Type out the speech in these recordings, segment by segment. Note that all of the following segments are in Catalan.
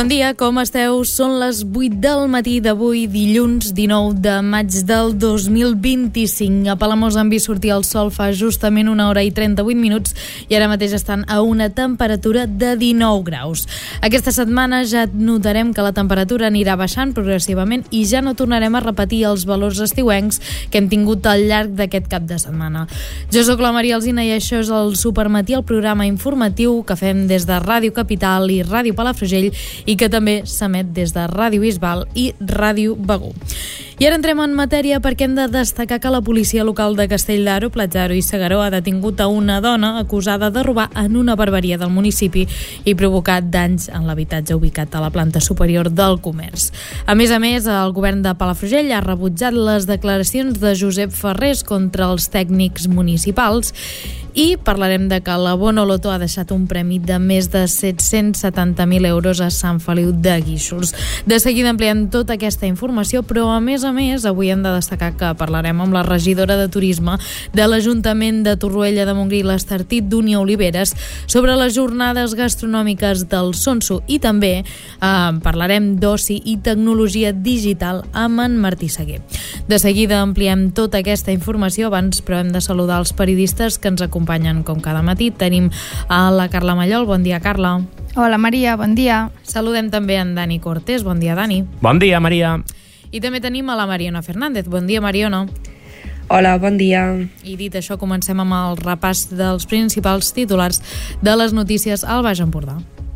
Bon dia, com esteu? Són les 8 del matí d'avui, dilluns 19 de maig del 2025. A Palamós han vist sortir el sol fa justament 1 hora i 38 minuts i ara mateix estan a una temperatura de 19 graus. Aquesta setmana ja notarem que la temperatura anirà baixant progressivament i ja no tornarem a repetir els valors estiuencs que hem tingut al llarg d'aquest cap de setmana. Jo sóc la Maria Alsina i això és el Supermatí, el programa informatiu que fem des de Ràdio Capital i Ràdio Palafrugell i que també s'emet des de Ràdio Bisbal i Ràdio Begur. I ara entrem en matèria perquè hem de destacar que la policia local de Castell d'Aro, Platja i S'Agaró ha detingut a una dona acusada de robar en una barberia del municipi i provocar danys en l'habitatge ubicat a la planta superior del comerç. A més, el govern de Palafrugell ha rebutjat les declaracions de Josep Ferrés contra els tècnics municipals i parlarem de que la Bonoloto ha deixat un premi de més de 770.000 euros a Sant Feliu de Guíxols. De seguida ampliem tota aquesta informació, però a més, avui hem de destacar que parlarem amb la regidora de Turisme de l'Ajuntament de Torroella de Montgrí, l'Estartit d'Unió Oliveres, sobre les jornades gastronòmiques del Sonso i també parlarem d'oci i tecnologia digital amb en Martí Seguer. De seguida ampliem tota aquesta informació, abans però hem de saludar els periodistes que ens acompanyen com cada matí. Tenim a la Carla Mallol. Bon dia, Carla. Hola, Maria. Bon dia. Saludem també en Dani Cortés. Bon dia, Dani. Bon dia, Maria. I també tenim a la Mariona Fernández. Bon dia, Mariona. Hola, bon dia. I dit això, comencem amb el repàs dels principals titulars de les notícies al Baix Empordà.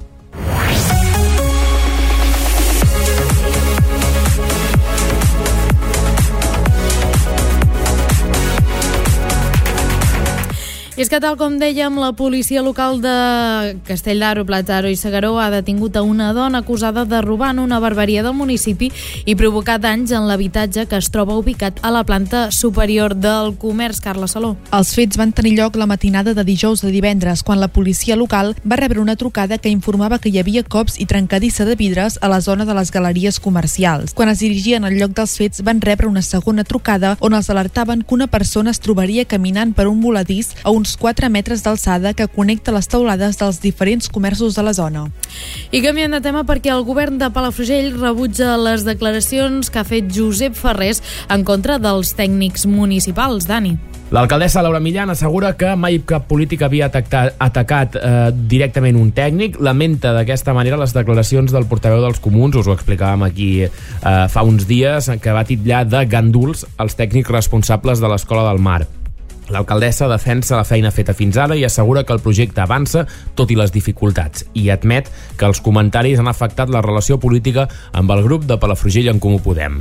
I és que, tal com dèiem, la policia local de Castell d'Aro, Platja i S'Agaró ha detingut a una dona acusada de robar en una barberia del municipi i provocar danys en l'habitatge que es troba ubicat a la planta superior del comerç. Carla Saló. Els fets van tenir lloc la matinada de dijous a divendres, quan la policia local va rebre una trucada que informava que hi havia cops i trencadissa de vidres a la zona de les galeries comercials. Quan es dirigien al lloc dels fets, van rebre una segona trucada on els alertaven que una persona es trobaria caminant per un voladís a uns 4 metres d'alçada que connecta les teulades dels diferents comerços de la zona. I canviem de tema perquè el govern de Palafrugell rebutja les declaracions que ha fet Josep Ferrés en contra dels tècnics municipals. Dani. L'alcaldessa Laura Millán assegura que mai cap polític havia atacat directament un tècnic. Lamenta d'aquesta manera les declaracions del portaveu dels comuns, us ho explicàvem aquí fa uns dies, que va titllar de ganduls els tècnics responsables de l'Escola del Mar. L'alcaldessa defensa la feina feta fins ara i assegura que el projecte avança tot i les dificultats i admet que els comentaris han afectat la relació política amb el grup de Palafrugell en Comú Podem.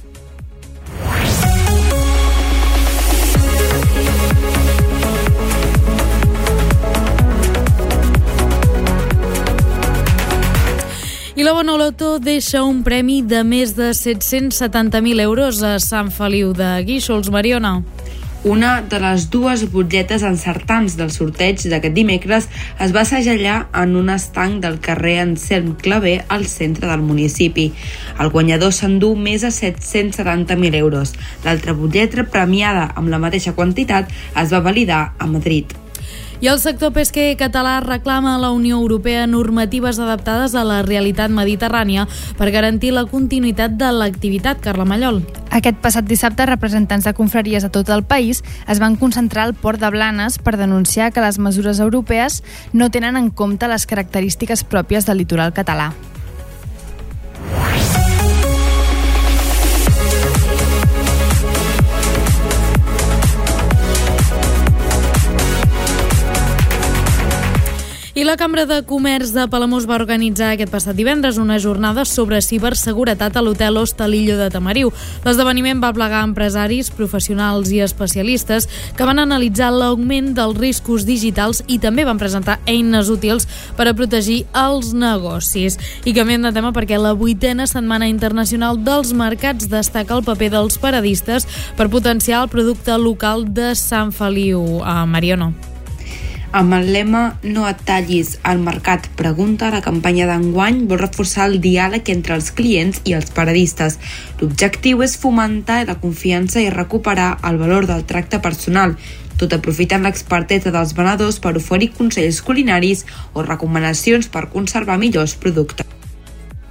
I la Bonoloto deixa un premi de més de 770.000 euros a Sant Feliu de Guíxols. Mariona. Una de les dues butlletes encertants del sorteig d'aquest dimecres es va segellar en un estanc del carrer Anselm Clavé al centre del municipi. El guanyador s'endú més de 770.000 euros. L'altra butlleta, premiada amb la mateixa quantitat, es va validar a Madrid. I el sector pesquer català reclama a la Unió Europea normatives adaptades a la realitat mediterrània per garantir la continuïtat de l'activitat. Carla Mallol. Aquest passat dissabte, representants de confraries a tot el país es van concentrar al port de Blanes per denunciar que les mesures europees no tenen en compte les característiques pròpies del litoral català. I la Cambra de Comerç de Palamós va organitzar aquest passat divendres una jornada sobre ciberseguretat a l'hotel Hostalillo de Tamariu. L'esdeveniment va plegar empresaris, professionals i especialistes que van analitzar l'augment dels riscos digitals i també van presentar eines útils per a protegir els negocis. I canviem de tema perquè la 8a Setmana Internacional dels Mercats destaca el paper dels paradistes per potenciar el producte local de Sant Feliu. Mariona. Amb el lema "No et tallis al mercat pregunta", la campanya d'enguany vol reforçar el diàleg entre els clients i els paradistes. L'objectiu és fomentar la confiança i recuperar el valor del tracte personal, tot aprofitant l'expertesa dels venedors per oferir consells culinaris o recomanacions per conservar millors productes.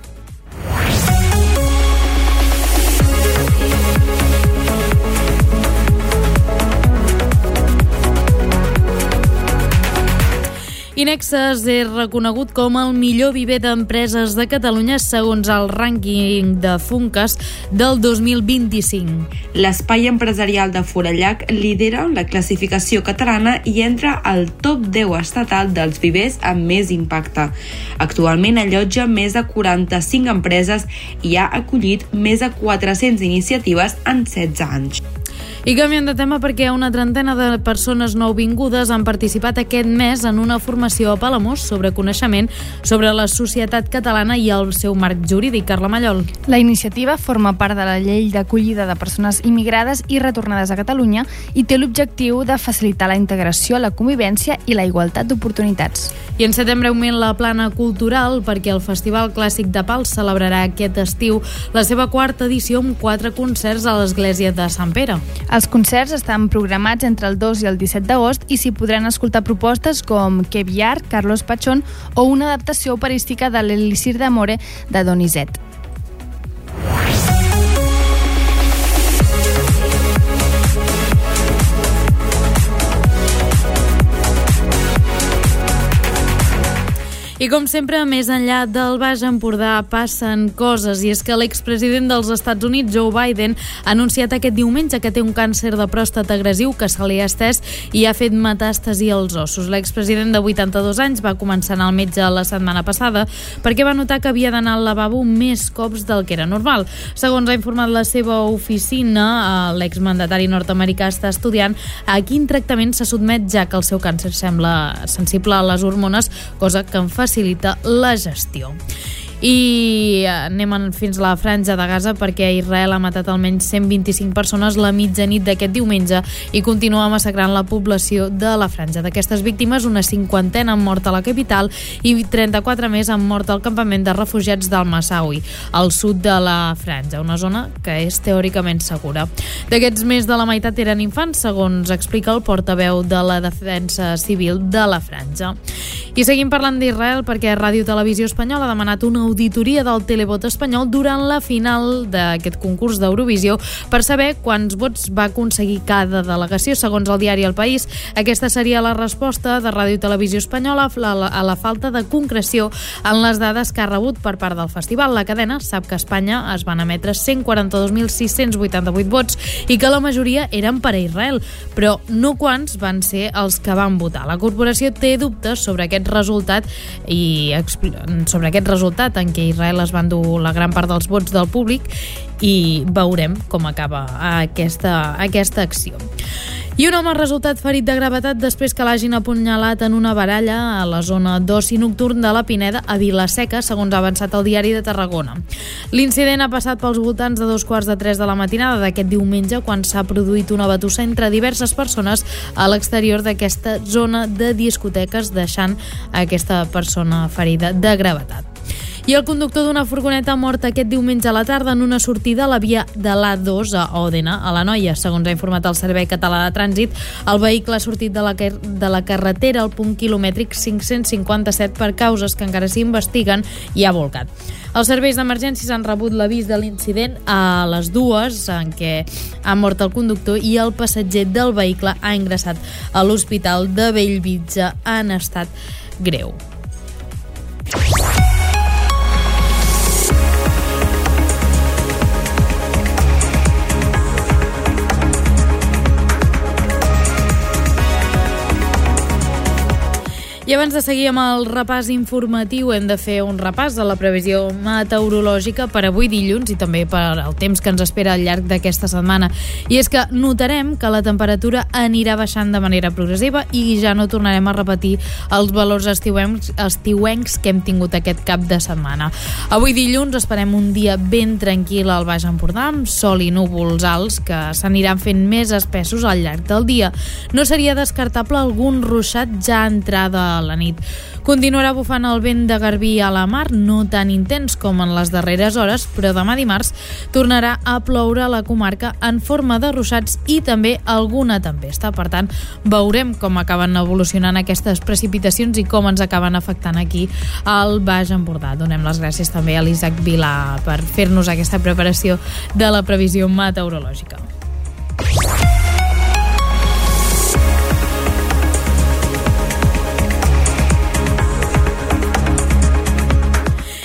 Inexes és reconegut com el millor viver d'empreses de Catalunya segons el rànquing de Funcas del 2025. L'espai empresarial de Forallac lidera la classificació catalana i entra al top 10 estatal dels vivers amb més impacte. Actualment allotja més de 45 empreses i ha acollit més de 400 iniciatives en 16 anys. I canviem de tema perquè una trentena de persones nouvingudes han participat aquest mes en una formació a Palamós sobre coneixement sobre la societat catalana i el seu marc jurídic. Carla Mallol. La iniciativa forma part de la llei d'acollida de persones immigrades i retornades a Catalunya i té l'objectiu de facilitar la integració, la convivència i la igualtat d'oportunitats. I encetem breument la plana cultural perquè el Festival Clàssic de Pals celebrarà aquest estiu la seva quarta edició amb 4 concerts a l'Església de Sant Pere. Els concerts estan programats entre el 2 i el 17 d'agost i s'hi podran escoltar propostes com Que Villar, Carlos Pachón o una adaptació operística de l'Elixir d'Amore de Donizetti. I com sempre, més enllà del Baix Empordà passen coses, i és que l'expresident dels Estats Units, Joe Biden, ha anunciat aquest diumenge que té un càncer de pròstata agressiu que se li ha estès i ha fet metàstasi als ossos. L'expresident de 82 anys va començar a anar al metge la setmana passada perquè va notar que havia d'anar al lavabo més cops del que era normal. Segons ha informat la seva oficina, l'exmandatari nord-americà està estudiant a quin tractament se sotmet, ja que el seu càncer sembla sensible a les hormones, cosa que en facilita la gestió. I anem fins a la Franja de Gaza perquè Israel ha matat almenys 125 persones la mitjanit d'aquest diumenge i continua massacrant la població de la Franja. D'aquestes víctimes, una 50 han mort a la capital i 34 més han mort al campament de refugiats del Massawi, al sud de la Franja, una zona que és teòricament segura. D'aquests, més de la meitat eren infants, segons explica el portaveu de la Defensa Civil de la Franja. I seguim parlant d'Israel perquè Ràdio Televisió Espanyola ha demanat una auditoria del televot espanyol durant la final d'aquest concurs d'Eurovisió per saber quants vots va aconseguir cada delegació. Segons el diari El País, aquesta seria la resposta de Ràdio Televisió Espanyola a la falta de concreció en les dades que ha rebut per part del festival. La cadena sap que a Espanya es van emetre 142.688 vots i que la majoria eren per a Israel, però no quants van ser els que van votar. La corporació té dubtes sobre aquest resultat en què Israel es va endur la gran part dels vots del públic i veurem com acaba aquesta acció. I un home ha resultat ferit de gravetat després que l'hagin apunyalat en una baralla a la zona d'oci nocturn de la Pineda a Vila-seca, segons ha avançat el Diari de Tarragona. L'incident ha passat pels voltants de 2:45 de la matinada d'aquest diumenge, quan s'ha produït una batussa entre diverses persones a l'exterior d'aquesta zona de discoteques, deixant aquesta persona ferida de gravetat. I el conductor d'una furgoneta ha mort aquest diumenge a la tarda en una sortida a la via de l'A2 a Òdena, a l'Anoia. Segons ha informat el Servei Català de Trànsit, el vehicle ha sortit de la carretera al punt quilomètric 557 per causes que encara s'investiguen i ha volcat. Els serveis d'emergències han rebut l'avís de l'incident a les 2, en què ha mort el conductor i el passatger del vehicle ha ingressat a l'Hospital de Bellvitge en estat greu. I abans de seguir amb el repàs informatiu hem de fer un repàs de la previsió meteorològica per avui dilluns i també per el temps que ens espera al llarg d'aquesta setmana. I és que notarem que la temperatura anirà baixant de manera progressiva i ja no tornarem a repetir els valors estiuencs que hem tingut aquest cap de setmana. Avui dilluns esperem un dia ben tranquil al Baix Empordà, amb sol i núvols alts que s'aniran fent més espessos al llarg del dia. No seria descartable algun ruixat ja entrada a la nit. Continuarà bufant el vent de garbí a la mar, no tan intens com en les darreres hores, però demà dimarts tornarà a ploure a la comarca en forma de ruixats i també alguna tempesta. Per tant, veurem com acaben evolucionant aquestes precipitacions i com ens acaben afectant aquí al Baix Empordà. Donem les gràcies també a l'Isaac Vilà per fer-nos aquesta preparació de la previsió meteorològica.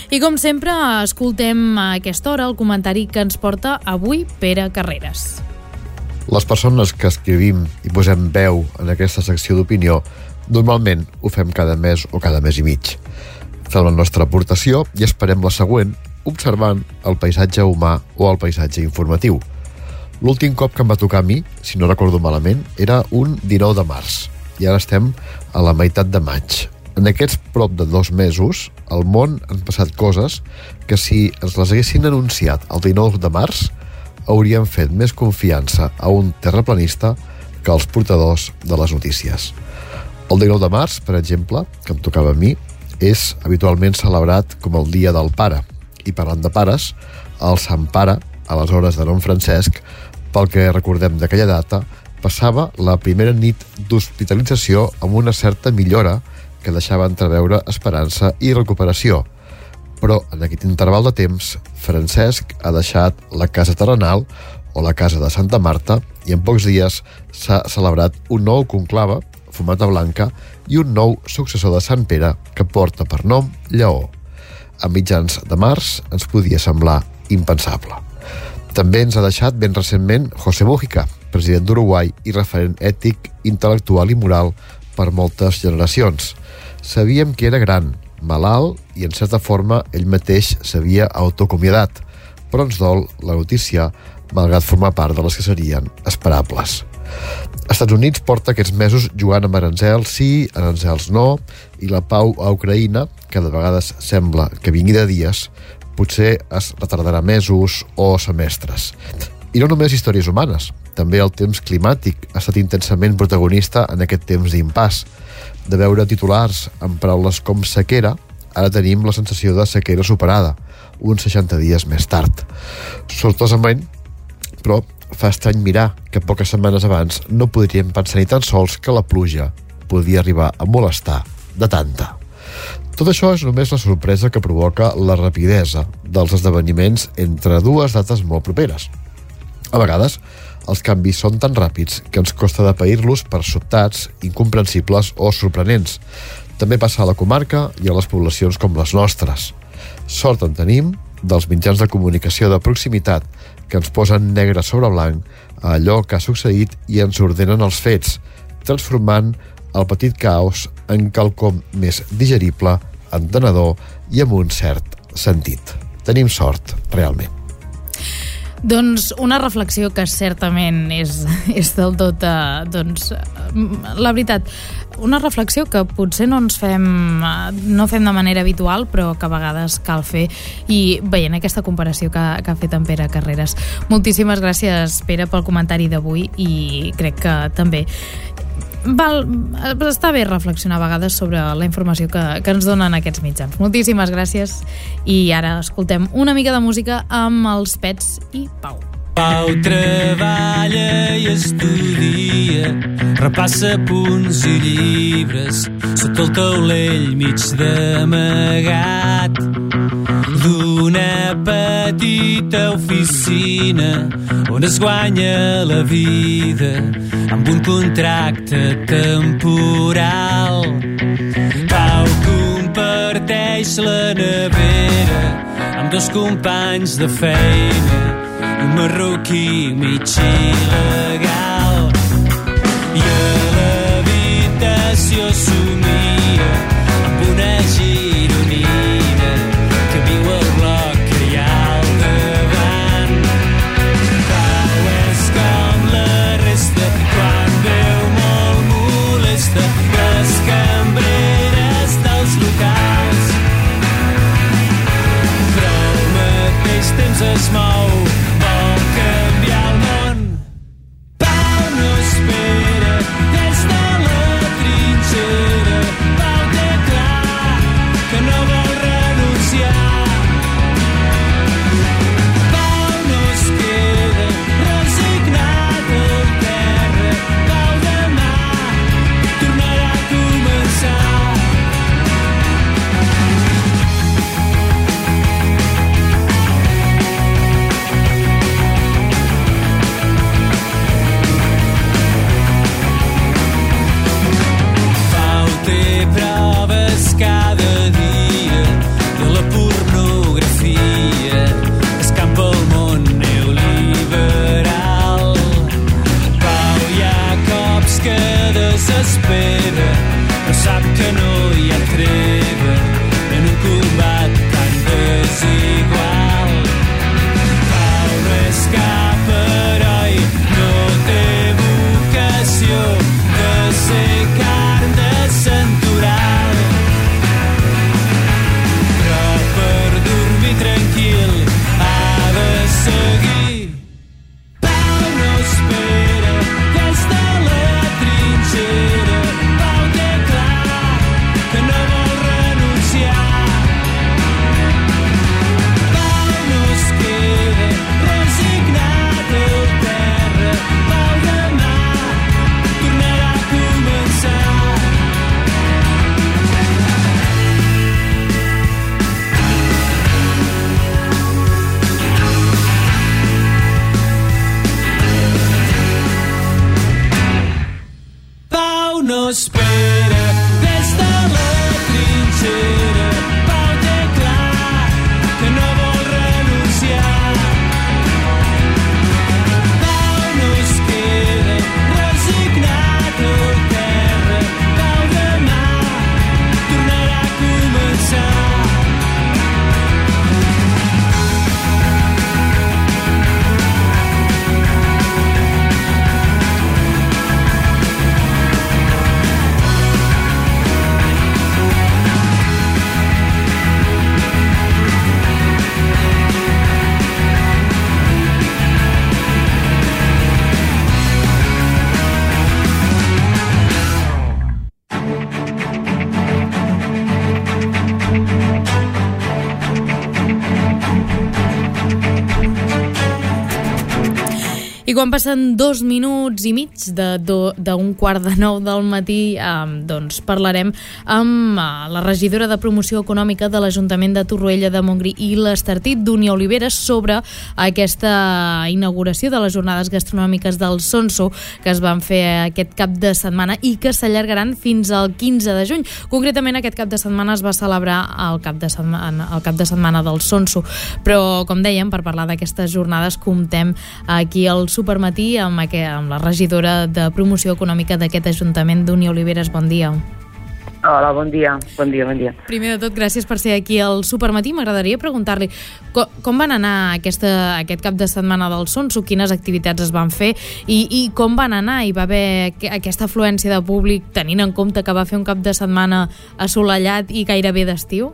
I com sempre, escoltem a aquesta hora el comentari que ens porta avui Pere Carreras. Les persones que escrivim i posem veu en aquesta secció d'opinió normalment ho fem cada mes o cada mes i mig. Fem la nostra aportació i esperem la següent observant el paisatge humà o el paisatge informatiu. L'últim cop que em va tocar a mi, si no recordo malament, era un 19 de març i ara estem a la meitat de maig. En aquests prop de 2 mesos, al món han passat coses que si ens les haguessin anunciat el 19 de març, haurien fet més confiança a un terraplanista que als portadors de les notícies. El 19 de març, per exemple, que em tocava a mi, és habitualment celebrat com el Dia del Pare. I parlant de pares, el Sant Pare, aleshores de nom Francesc, pel que recordem d'aquella data, passava la primera nit d'hospitalització amb una certa millora que deixava entreveure esperança i recuperació. Però en aquest interval de temps, Francesc ha deixat la casa terrenal o la casa de Santa Marta i en pocs dies s'ha celebrat un nou conclave, Fumata Blanca, i un nou successor de Sant Pere que porta per nom Lleó. A mitjans de març ens podia semblar impensable. També ens ha deixat ben recentment José Mújica, president d'Uruguai i referent ètic, intel·lectual i moral per moltes generacions. Sabíem que era gran, malalt i, en certa forma, ell mateix s'havia autoacomiadat, però ens dol la notícia, malgrat formar part de les que serien esperables. Estats Units porta aquests mesos jugant amb aranzels sí, aranzels no, i la pau a Ucraïna, que de vegades sembla que vingui de dies, potser es retardarà mesos o semestres. I no només històries humanes, també el temps climàtic ha estat intensament protagonista en aquest temps d'impàs. De veure titulars amb paraules com sequera, ara tenim la sensació de sequera superada, uns 60 dies més tard. Sortosament, però, fa estrany mirar que poques setmanes abans no podríem pensar ni tan sols que la pluja podia arribar a molestar de tanta. Tot això és només la sorpresa que provoca la rapidesa dels esdeveniments entre dues dates molt properes. A vegades, els canvis són tan ràpids que ens costa de pair-los per sobtats, incomprensibles o sorprenents. També passa a la comarca i a les poblacions com les nostres. Sort en tenim dels mitjans de comunicació de proximitat que ens posen negre sobre blanc a allò que ha succeït i ens ordenen els fets, transformant el petit caos en quelcom més digerible, entenedor i amb un cert sentit. Tenim sort, realment. Doncs una reflexió que certament és del tot, la veritat, una reflexió que potser no fem de manera habitual, però que a vegades cal fer, i veient aquesta comparació que ha fet en Pere Carreras. Moltíssimes gràcies, Pere, pel comentari d'avui, i crec que també està bé reflexionar a vegades sobre la informació que ens donen aquests mitjans. Moltíssimes gràcies, i ara escoltem una mica de música amb els Pets i Pau. Pau treballa i estudia, repassa punts i llibres sota el taulell mig d'amagat d'una petita oficina on es guanya la vida amb un contracte temporal. Pau comparteix la nevera amb 2 companys de feina, un marroquí mig il·legal, i a l'habitació somia amb una gironina que viu al bloc que hi ha al davant. Pau és com la resta quan veu molt molesta les cambreres dels locals, però al mateix temps es mou, vol canviar el món. Pau no espera, espera, però sap que no hi ha treva en un combat tan desigual. Pau no és cap heroi, no té vocació de ser carn de santoral, però per dormir tranquil ha de seguir. Pau no espera des de la trinxera, Pau té clar que no vol renunciar. Pau no es queda resignat al terra, Pau demà tornarà a començar. Pau no espera des de la trinxera, Pau té clar que no vol renunciar. Pau no es queda resignat al terra, Pau demà tornarà a començar. I quan passen 2 minuts i mig d'un 8:45 del matí, doncs parlarem amb la regidora de Promoció Econòmica de l'Ajuntament de Torroella de Montgrí i l'Estartit, Dúnia Oliveres, sobre aquesta inauguració de les jornades gastronòmiques del Sonso que es van fer aquest cap de setmana i que s'allargaran fins al 15 de juny. Concretament, aquest cap de setmana es va celebrar el cap de setmana del Sonso. Però, com dèiem, per parlar d'aquestes jornades comptem aquí al Supermatí amb la regidora de Promoció Econòmica d'aquest Ajuntament, Dúnia Oliveres. Bon dia. Hola, bon dia. Bon dia. Primer de tot, gràcies per ser aquí al Supermatí. M'agradaria preguntar-li com van anar aquest cap de setmana del Sonso, quines activitats es van fer i com van anar? Hi va haver aquesta afluència de públic tenint en compte que va fer un cap de setmana assolellat i gairebé d'estiu?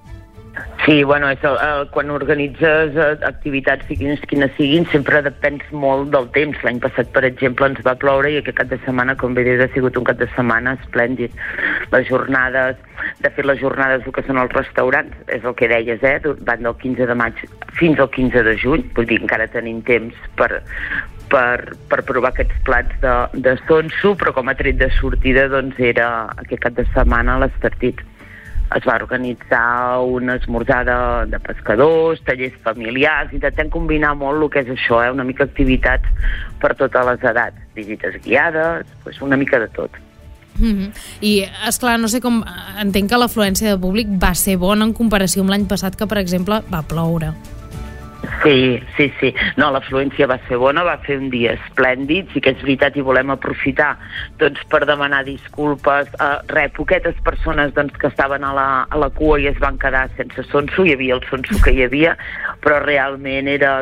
Sí, bueno, quan organitzes activitats, quines siguin, sempre depèn molt del temps. L'any passat, per exemple, ens va ploure i aquest cap de setmana, com bé dius, ha sigut un cap de setmana esplèndid. Les jornades, de fet, les jornades que són els restaurants, és el que deies, van del 15 de maig fins al 15 de juny, vull dir, encara tenim temps per provar aquests plats de Sonso, però com a tret de sortida, doncs era aquest cap de setmana a l'Estartit. Es va organitzar un esmorzar de pescadors, tallers familiars, intentem combinar molt el que és això, una mica activitats per totes les edats, visites guiades, una mica de tot. I, esclar, no sé com... Entenc que l'afluència de públic va ser bona en comparació amb l'any passat, que, per exemple, va ploure. Sí. No, l'afluència va ser bona, va fer un dia esplèndid, sí que és veritat i volem aprofitar doncs, per demanar disculpes a poquetes persones doncs, que estaven a la cua i es van quedar sense Sonso, hi havia el Sonso que hi havia, però realment era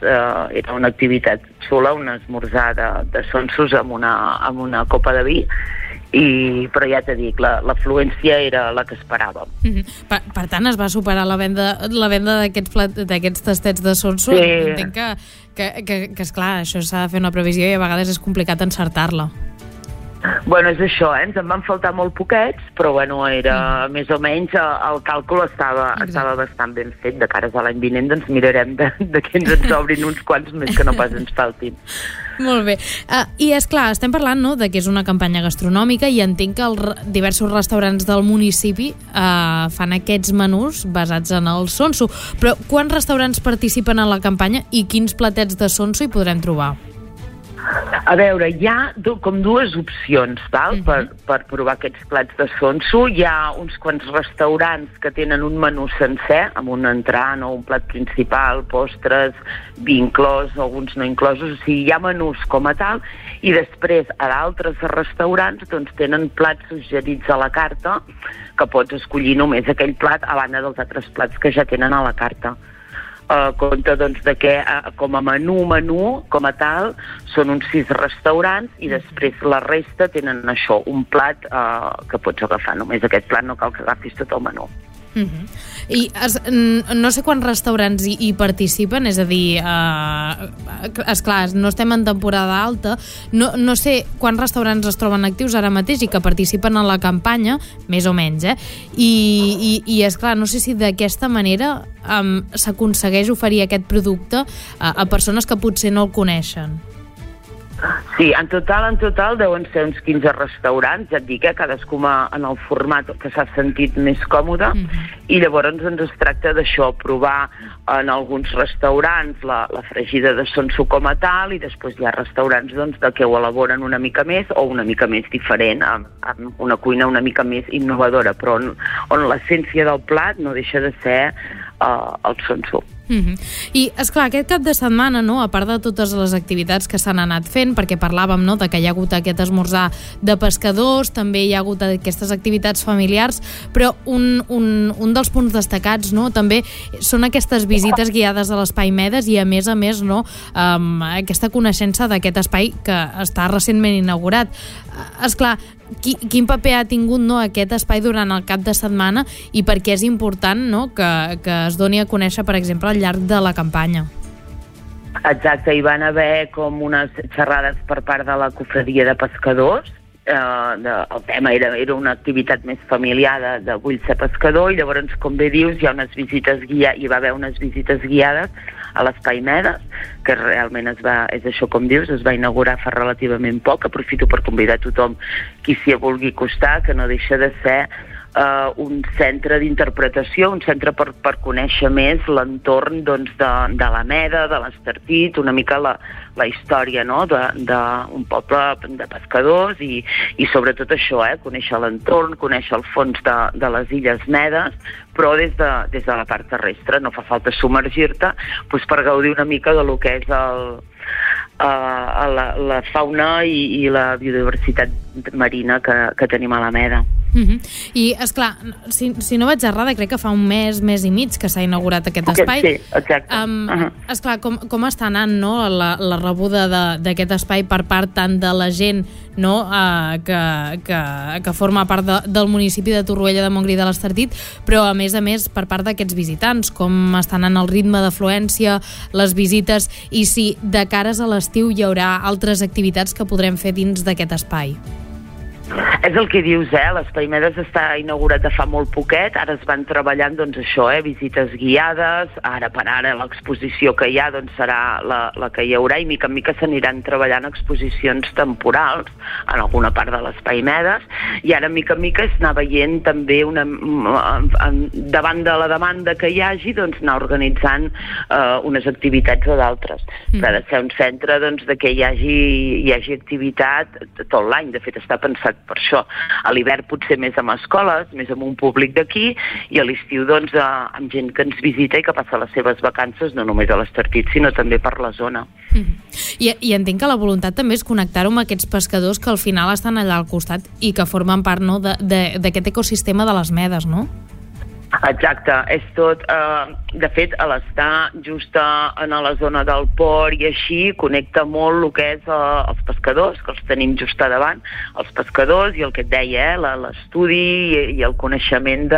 una activitat xula, un esmorzar de Sonsos amb una copa de vi, però ja t'he dit, l'afluència era la que esperàvem. Per tant, es va superar la venda d'aquests tastets de Sonso. Sí. Entenc que esclar, això s'ha de fer una previsió i a vegades és complicat encertar-la. Bueno, és això, ens en van faltar molt poquets, però bueno, era més o menys, el càlcul estava bastant ben fet. De cares a l'any vinent, doncs mirarem de que ens en sobrin uns quants més que no pas ens faltin. Molt bé. I és clar, estem parlant de que és una campanya gastronòmica i entenc que diversos restaurants del municipi fan aquests menús basats en el Sonso. Però quants restaurants participen en la campanya i quins platets de Sonso hi podrem trobar? A veure, hi ha com dues opcions, val? Per provar aquests plats de sonso. Hi ha uns quants restaurants que tenen un menú sencer, amb un entrant o un plat principal, postres, vi inclòs, alguns no inclosos. O sigui, hi ha menús com a tal, i després a d'altres restaurants doncs, tenen plats suggerits a la carta, que pots escollir només aquell plat a banda dels altres plats que ja tenen a la carta. Compte doncs, de que com a menú, com a tal, són uns 6 restaurants i després la resta tenen això, un plat que pots agafar. Només aquest plat, no cal que agafis tot el menú. I no sé quants restaurants hi participen, és a dir, esclar, no estem en temporada alta, no sé quants restaurants es troben actius ara mateix i que participen en la campanya, més o menys, i esclar, no sé si d'aquesta manera s'aconsegueix oferir aquest producte a persones que potser no el coneixen. Sí, en total deuen ser uns 15 restaurants, ja et dic, cadascú en el format que s'ha sentit més còmode, i llavors es tracta d'això, provar en alguns restaurants la fregida de sonso com a tal, i després hi ha restaurants doncs, que ho elaboren una mica més o una mica més diferent, amb una cuina una mica més innovadora, però on l'essència del plat no deixa de ser el sonso. I, esclar, aquest cap de setmana, no, a part de totes les activitats que s'han anat fent, perquè parlàvem, no, de que hi ha hagut aquest esmorzar de pescadors, també hi ha hagut aquestes activitats familiars, però un dels punts destacats, no, també són aquestes visites guiades a l'Espai Medes i, a més, no, aquesta coneixença d'aquest espai que està recentment inaugurat. Esclar, quin paper ha tingut, no, aquest espai durant el cap de setmana i per què és important, no, que es doni a conèixer, per exemple, al llarg de la campanya? Exacte, hi van haver com unes xerrades per part de la confraria de pescadors. El tema era una activitat més familiar de vull ser pescador, i llavors, com bé dius, hi va haver unes visites guiades a l'Espai Medes, que realment és això com dius, es va inaugurar fa relativament poc. Aprofito per convidar a tothom qui s'hi vulgui acostar, que no deixa de ser un centre d'interpretació, un centre per conèixer més l'entorn doncs, de la Meda, de l'Estartit, una mica la història, no?, d'un poble de pescadors i sobretot això, conèixer l'entorn, conèixer el fons de les Illes Medes, però des de la part terrestre. No fa falta submergir-te doncs, per gaudir una mica de lo que és la fauna i la biodiversitat marina que tenim a la Meda. I, esclar, si no vaig errada, crec que fa un mes i mig que s'ha inaugurat aquest espai. Sí, exacte. Esclar, com està anant, no, la rebuda d'aquest espai per part tant de la gent, no, que forma part del municipi de Torroella de Montgrí de l'Estartit, però a més per part d'aquests visitants, com estan en el ritme d'afluència, les visites, i si de cares a l'estiu hi haurà altres activitats que podrem fer dins d'aquest espai. És el que dius, l'Espai Medes està inaugurat de fa molt poquet, ara es van treballant, doncs això, visites guiades, ara per ara l'exposició que hi ha doncs serà la que hi haurà, i mica en mica s'aniran treballant exposicions temporals en alguna part de l'Espai Medes, i ara mica en mica es anar veient també davant de la demanda que hi hagi, doncs anar organitzant unes activitats o d'altres. Però ha de ser un centre doncs, de que hi hagi activitat tot l'any. De fet, està pensat per això. A l'hivern potser més amb escoles, més amb un públic d'aquí, i a l'estiu doncs amb gent que ens visita i que passa les seves vacances no només a l'Estartit, sinó també per la zona. I entenc que la voluntat també és connectar-ho amb aquests pescadors que al final estan allà al costat i que formen part, no, d'aquest ecosistema de les Medes, no? Exacte, és tot, de fet, a l'estar just en la zona del port i així, connecta molt el que és els pescadors, que els tenim just a davant, els pescadors i el que et deia, l'estudi i el coneixement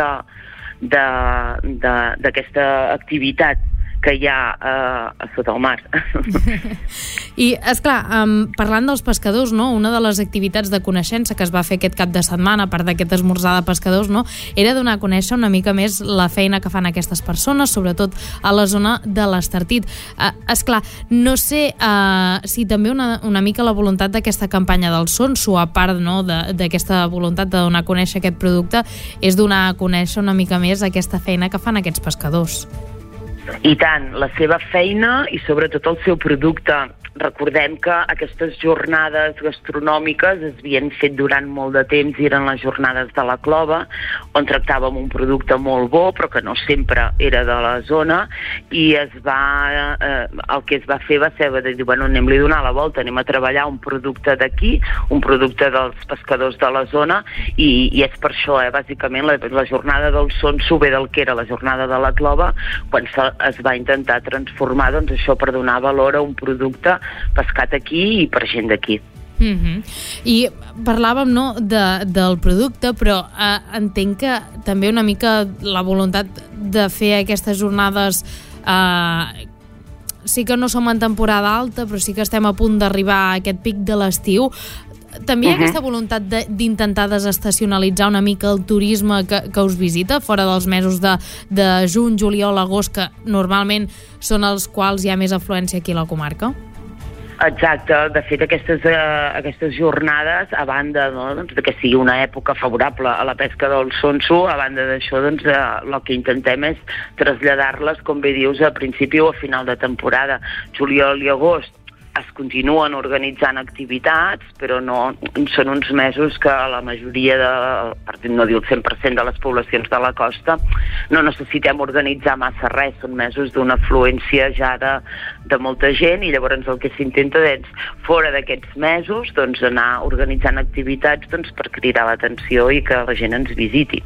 d'aquesta activitat que hi ha a sota el mar. I, esclar, parlant dels pescadors, no, una de les activitats de coneixença que es va fer aquest cap de setmana, a part d'aquest esmorzar de pescadors, no, era donar a conèixer una mica més la feina que fan aquestes persones, sobretot a la zona de l'Estartit. Esclar, no sé si també una mica la voluntat d'aquesta campanya del sonso, a part, no, d'aquesta voluntat de donar a conèixer aquest producte, és donar a conèixer una mica més aquesta feina que fan aquests pescadors. I tant, la seva feina i sobretot el seu producte recordem que aquestes jornades gastronòmiques es havien fet durant molt de temps i eren les jornades de la Clova, on tractàvem un producte molt bo, però que no sempre era de la zona, i el que es va fer va ser de dir, bueno, anem-li a donar la volta, anem a treballar un producte d'aquí, un producte dels pescadors de la zona, i és per això, bàsicament, la jornada del Sonso ve del que era la jornada de la Clova, quan es va intentar transformar, doncs això, per donar valor a un producte pescat aquí i per gent d'aquí. I parlàvem, no, del producte, però entenc que també una mica la voluntat de fer aquestes jornades sí que no som en temporada alta, però sí que estem a punt d'arribar a aquest pic de l'estiu. També hi ha aquesta voluntat d'intentar desestacionalitzar una mica el turisme que us visita, fora dels mesos de juny, juliol, agost, que normalment són els quals hi ha més afluència aquí a la comarca? Exacte, de fet aquestes jornades, a banda que sigui una època favorable a la pesca del sonso, a banda d'això, el que intentem és traslladar-les, com bé dius, a principi o a final de temporada. Juliol i agost es continuen organitzant activitats, però no són uns mesos que la majoria no dir el 100% de les poblacions de la costa, no necessitem organitzar massa res, són mesos d'una afluència ja de molta gent, i llavors el que s'intenta és, fora d'aquests mesos, anar organitzant activitats per cridar l'atenció i que la gent ens visiti.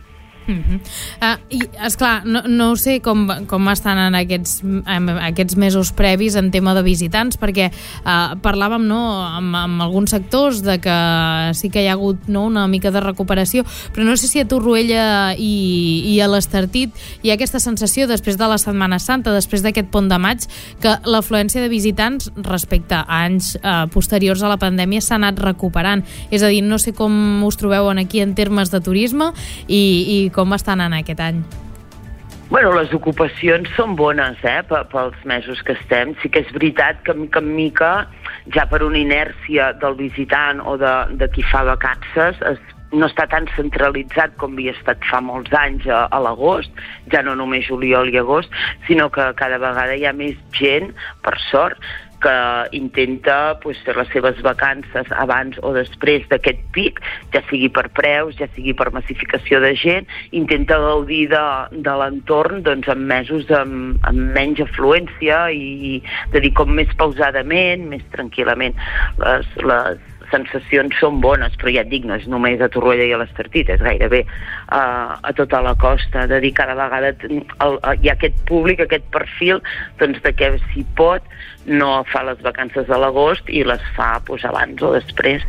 I, esclar, no sé com estan en aquests mesos previs en tema de visitants, perquè parlàvem amb alguns sectors de que sí que hi ha hagut una mica de recuperació, però no sé si a Torroella i a l'Estartit hi ha aquesta sensació, després de la Setmana Santa, després d'aquest pont de maig, que l'afluència de visitants respecte a anys posteriors a la pandèmia s'ha anat recuperant. És a dir, no sé com us trobeu aquí en termes de turisme i com estan en aquest any? Bueno, les ocupacions són bones, pels mesos que estem. Sí que és veritat que mica en mica, ja per una inèrcia del visitant o de qui fa vacances, no està tan centralitzat com havia estat fa molts anys a l'agost, ja no només juliol i agost, sinó que cada vegada hi ha més gent, per sort, que intenta fer les seves vacances abans o després d'aquest pic, ja sigui per preus, ja sigui per massificació de gent, intenta gaudir de l'entorn en mesos amb menys afluència i de dir com més pausadament, més tranquil·lament. Les sensacions són bones, però ja et dic, no és només a Torroella i a l'Estartit, és gairebé a tota la costa, de dir cada vegada hi ha aquest públic, aquest perfil de que si pot no fa les vacances a l'agost i les fa abans o després.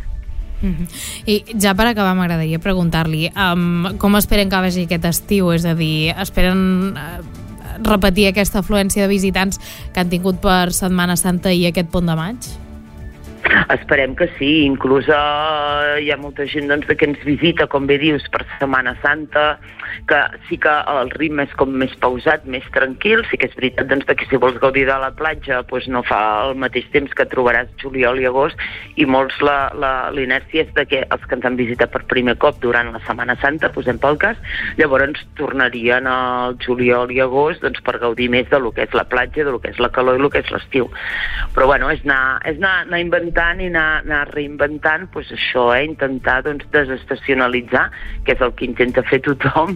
I ja per acabar m'agradaria preguntar-li com esperen que vagi aquest estiu, és a dir, esperen repetir aquesta afluència de visitants que han tingut per Setmana Santa i aquest pont de maig? Esperem que sí, inclús hi ha molta gent que ens visita, com bé dius, per Setmana Santa, que sí que el ritme és com més pausat, més tranquil. Sí que és veritat que si vols gaudir de la platja no fa el mateix temps que trobaràs juliol i agost, i molts l'inèrcia és que els que ens han visitat per primer cop durant la Setmana Santa, posem pel cas, llavors tornarien al juliol i agost per gaudir més de lo que és la platja, de lo que és la calor i lo que és l'estiu. Però bueno, és anar inventant i anar reinventant això, intentar desestacionalitzar, que és el que intenta fer tothom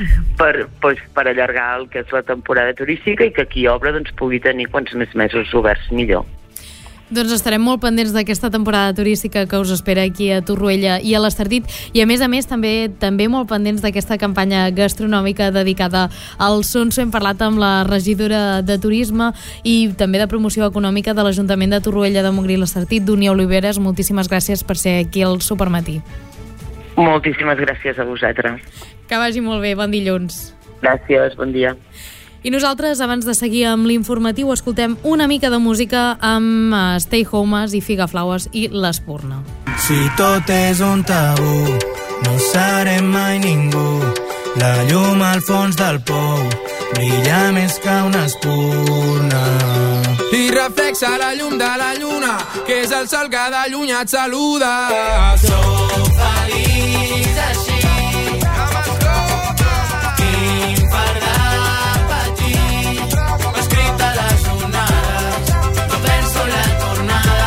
per allargar el que és la temporada turística i que qui obre pugui tenir quants més mesos oberts millor. Doncs estarem molt pendents d'aquesta temporada turística que us espera aquí a Torroella i a l'Estartit, i a més també molt pendents d'aquesta campanya gastronòmica dedicada al sonso. Hem parlat amb la regidora de Turisme i també de Promoció Econòmica de l'Ajuntament de Torroella de Montgrí i l'Estartit, Dúnia Oliveres. Moltíssimes gràcies per ser aquí al Supermatí. Moltíssimes gràcies a vosaltres. Que vagi molt bé, bon dilluns. Gràcies, bon dia. I nosaltres, abans de seguir amb l'informatiu, escoltem una mica de música amb Stay Homes i Figaflaues i l'Espurna. Si tot és un tabú, no serem mai ningú. La llum al fons del pou brilla més que una espurna. I reflexa la llum de la lluna, que és el sol que de lluny et saluda. Soc feliç així. Escrita les onades, no penso la tornada.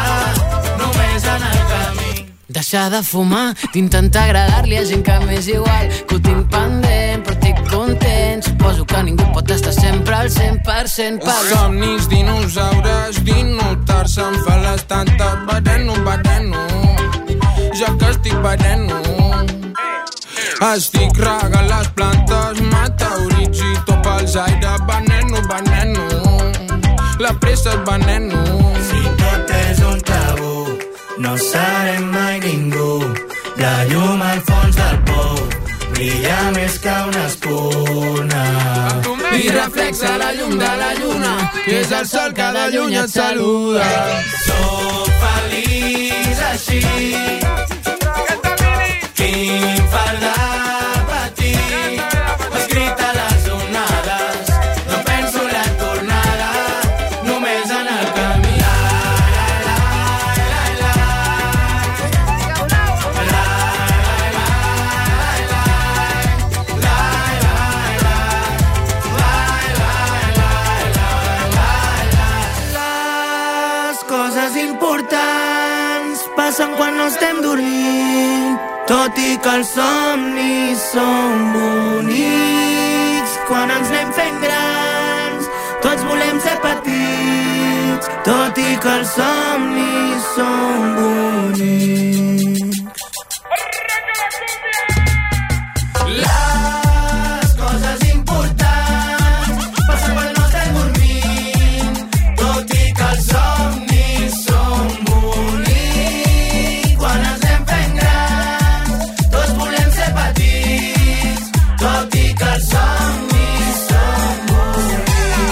deixar de fumar, d'intentar agradar-li a gent que m'és igual, que ho tinc pendent però estic content. Suposo que ningú pot estar sempre al 100% per mi. Somnis, dinosaures, dinotar-se em fa les tantes, badeno, ja que estic badeno. Estic regant les plantes, meteorits i tot pels aires, veneno, la pressa és veneno. Si tot és un tabú, no serem mai ningú. La llum al fons del pou brilla més que una espurna. I reflexa la llum de la lluna, que és el sol que de lluny et saluda. Soc feliç així, quin fart de patir, escrit a les onades, no penso la tornada, només en el camí. Les coses importants passen quan no estem dormint, tot i que els somnis són bonics. Quan ens anem fent grans, tots volem ser petits, tot i que els somnis són bonics. Les coses importants passen quan no estem dormint, tot i que els somnis són bonics. Quan ens anem fent grans, tots volem ser petits, tot i que els somnis són bonics.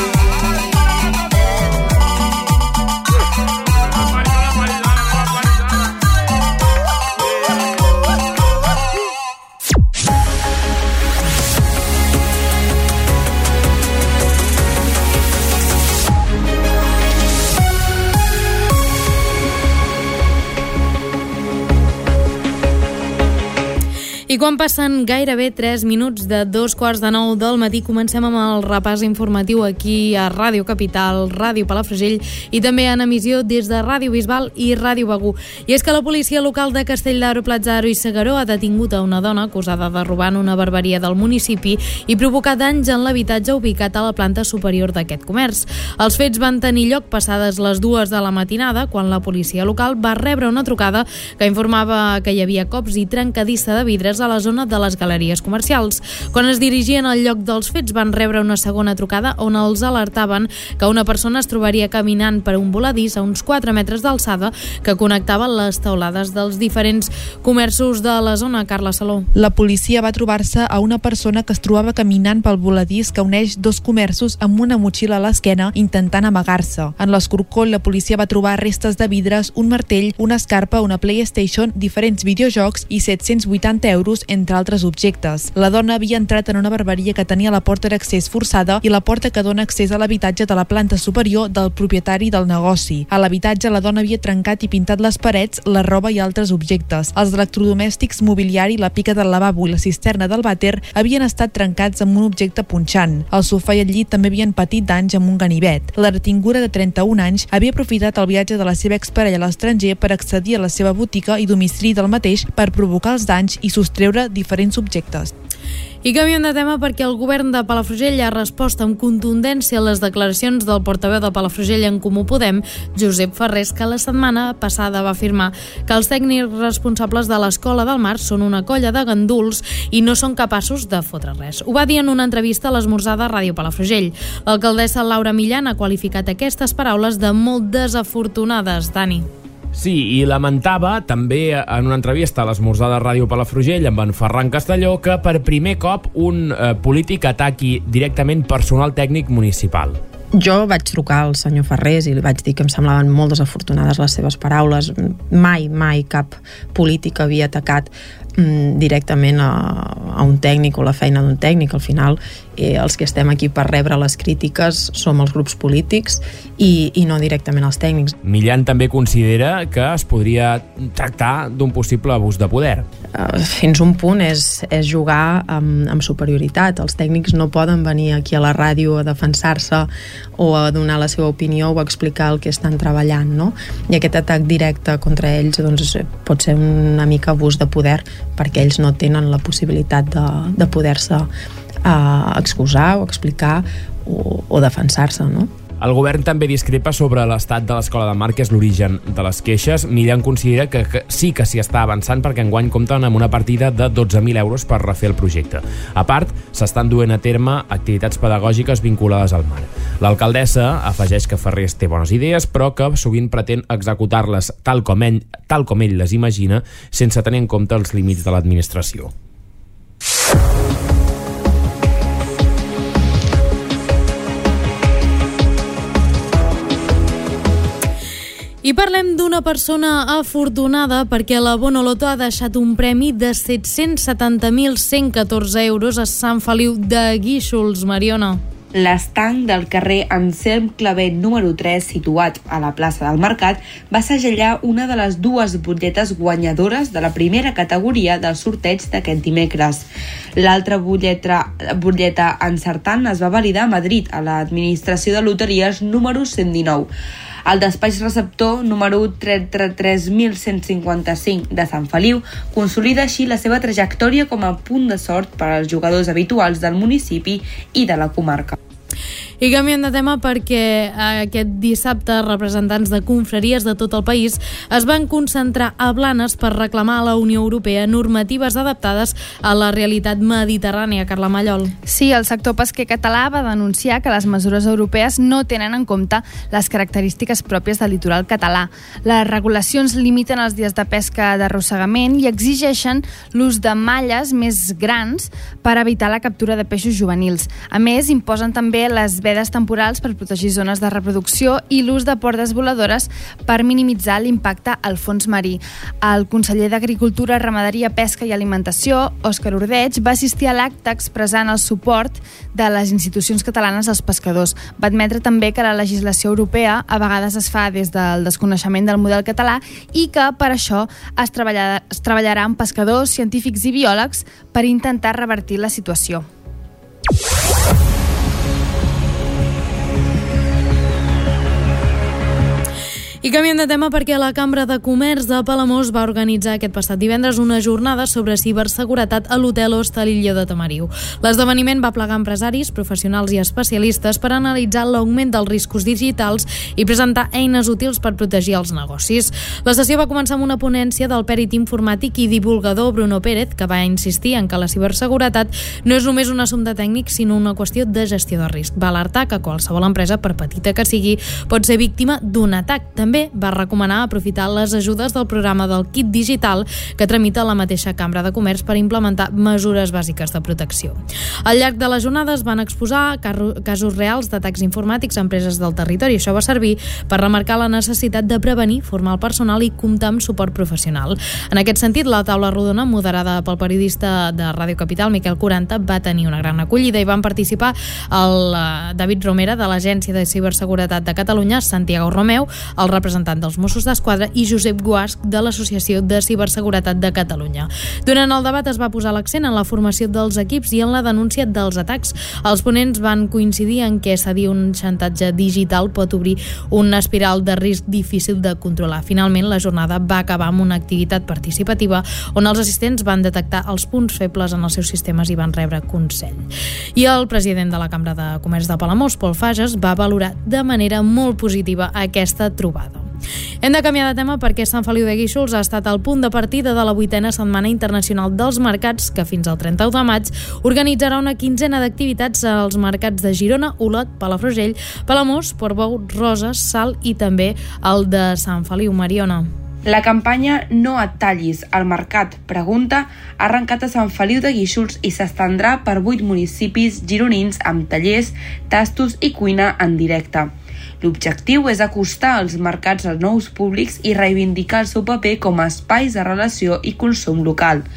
I quan passen gairebé 3 minuts de 2:45 del matí, comencem amb el repàs informatiu aquí a Ràdio Capital, Ràdio Palafrugell i també en emissió des de Ràdio Bisbal i Ràdio Begur. I és que la policia local de Castell d'Aro, Platja d'Aro i Segaró ha detingut a una dona acusada de robar en una barberia del municipi i provocar danys en l'habitatge ubicat a la planta superior d'aquest comerç. Els fets van tenir lloc passades les 2 de la matinada, quan la policia local va rebre una trucada que informava que hi havia cops i trencadissa de vidres a la zona de les galeries comercials. Quan es dirigien al lloc dels fets van rebre una segona trucada on els alertaven que una persona es trobaria caminant per un voladís a uns 4 metres d'alçada que connectava les teulades dels diferents comerços de la zona. Carla Saló. La policia va trobar-se a una persona que es trobava caminant pel voladís que uneix 2 comerços amb una motxilla a l'esquena intentant amagar-se. En l'escorcoll la policia va trobar restes de vidres, un martell, una escarpa, una PlayStation, diferents videojocs i 780 euros, entre altres objectes. La dona havia entrat en una barberia que tenia la porta d'accés forçada i la porta que dona accés a l'habitatge de la planta superior del propietari del negoci. A l'habitatge la dona havia trencat i pintat les parets, la roba i altres objectes. Els electrodomèstics, mobiliari, la pica del lavabo i la cisterna del vàter havien estat trencats amb un objecte punxant. El sofà i el llit també havien patit danys amb un ganivet. La detinguda de 31 anys havia aprofitat el viatge de la seva exparella a l'estranger per accedir a la seva botiga i domicili del mateix per provocar els danys i sostreure diferents objectes. I canviem de tema perquè el govern de Palafrugell ha respost amb contundència a les declaracions del portaveu de Palafrugell en Comú Podem, Josep Ferrés, que la setmana passada va afirmar que els tècnics responsables de l'Escola del Mar són una colla de ganduls i no són capaços de fotre res. Ho va dir en una entrevista a l'Esmorzar de Ràdio Palafrugell. L'alcaldessa Laura Millan ha qualificat aquestes paraules de molt desafortunades. Dani. Sí, i lamentava també en una entrevista a l'Esmorzar de Ràdio Palafrugell amb en Ferran Castelló que per primer cop un polític ataqui directament personal tècnic municipal. Jo vaig trucar al senyor Ferrés i li vaig dir que em semblaven molt desafortunades les seves paraules. Mai cap polític havia atacat directament a un tècnic o la feina d'un tècnic. Al final els que estem aquí per rebre les crítiques som els grups polítics i no directament els tècnics. Millán també considera que es podria tractar d'un possible abús de poder. Fins un punt és jugar amb superioritat. Els tècnics no poden venir aquí a la ràdio a defensar-se o a donar la seva opinió o a explicar el que estan treballant, no? I aquest atac directe contra ells doncs, pot ser una mica abús de poder, perquè ells no tenen la possibilitat de poder-se excusar o explicar o defensar-se, no? El govern també discrepa sobre l'estat de l'Escola de Mar, que és l'origen de les queixes. Millán considera que sí que s'hi està avançant perquè enguany compten amb una partida de 12.000 euros per refer el projecte. A part, s'estan duent a terme activitats pedagògiques vinculades al mar. L'alcaldessa afegeix que Ferrés té bones idees, però que sovint pretén executar-les tal com ell les imagina, sense tenir en compte els límits de l'administració. I parlem d'una persona afortunada perquè la Bonoloto ha deixat un premi de 770.114 euros a Sant Feliu de Guíxols, Mariona. L'estanc del carrer Anselm Clavé número 3, situat a la plaça del Mercat, va segellar una de les dues butlletes guanyadores de la primera categoria del sorteig d'aquest dimecres. L'altra butlleta encertant es va validar a Madrid, a l'Administració de Loteries número 119. El despatx receptor número 33.155 de Sant Feliu consolida així la seva trajectòria com a punt de sort per als jugadors habituals del municipi i de la comarca. I canviem de tema perquè aquest dissabte representants de confraries de tot el país es van concentrar a Blanes per reclamar a la Unió Europea normatives adaptades a la realitat mediterrània. Carla Mallol. Sí, el sector pesquer català va denunciar que les mesures europees no tenen en compte les característiques pròpies del litoral català. Les regulacions limiten els dies de pesca d'arrossegament i exigeixen l'ús de malles més grans per evitar la captura de peixos juvenils. A més, imposen també les vedes temporals per protegir zones de reproducció i l'ús de portes voladores per minimitzar l'impacte al fons marí. El conseller d'Agricultura, Ramaderia, Pesca i Alimentació, Òscar Ordeig, va assistir a l'acte expressant el suport de les institucions catalanes als pescadors. Va admetre també que la legislació europea a vegades es fa des del desconeixement del model català i que per això es treballarà amb pescadors, científics i biòlegs per intentar revertir la situació. I canviem de tema perquè la Cambra de Comerç de Palamós va organitzar aquest passat divendres una jornada sobre ciberseguretat a l'hotel Hostal Illa de Tamariu. L'esdeveniment va plegar empresaris, professionals i especialistes per analitzar l'augment dels riscos digitals i presentar eines útils per protegir els negocis. La sessió va començar amb una ponència del pèrit informàtic i divulgador Bruno Pérez, que va insistir en que la ciberseguretat no és només un assumpte tècnic, sinó una qüestió de gestió de risc. Va alertar que qualsevol empresa, per petita que sigui, pot ser víctima d'un atac. També va recomanar aprofitar les ajudes del programa del kit digital que tramita la mateixa Cambra de Comerç per implementar mesures bàsiques de protecció. Al llarg de la jornada es van exposar casos reals d'atacs informàtics a empreses del territori. Això va servir per remarcar la necessitat de prevenir, formar el personal i comptar amb suport professional. En aquest sentit, la taula rodona, moderada pel periodista de Ràdio Capital, Miquel Quaranta, va tenir una gran acollida i van participar el David Romera, de l'Agència de Ciberseguretat de Catalunya, Santiago Romeu, el representant dels Mossos d'Esquadra, i Josep Guasc, de l'Associació de Ciberseguretat de Catalunya. Durant el debat es va posar l'accent en la formació dels equips i en la denúncia dels atacs. Els ponents van coincidir en què cedir un xantatge digital pot obrir una espiral de risc difícil de controlar. Finalment, la jornada va acabar amb una activitat participativa on els assistents van detectar els punts febles en els seus sistemes i van rebre consell. I el president de la Cambra de Comerç de Palamós, Pol Fages, va valorar de manera molt positiva aquesta trobada. Hem de canviar de tema perquè Sant Feliu de Guíxols ha estat el punt de partida de la 8a Setmana Internacional dels Mercats, que fins al 31 de maig organitzarà una quinzena d'activitats als mercats de Girona, Olot, Palafrugell, Palamós, Portbou, Roses, Salt i també el de Sant Feliu. Mariona. La campanya No et tallis, el mercat pregunta ha arrencat a Sant Feliu de Guíxols i s'estendrà per 8 municipis gironins amb tallers, tastos i cuina en directe. L'objectiu és acostar els mercats als nous públics i reivindicar el seu paper com a espais de relació i consum local.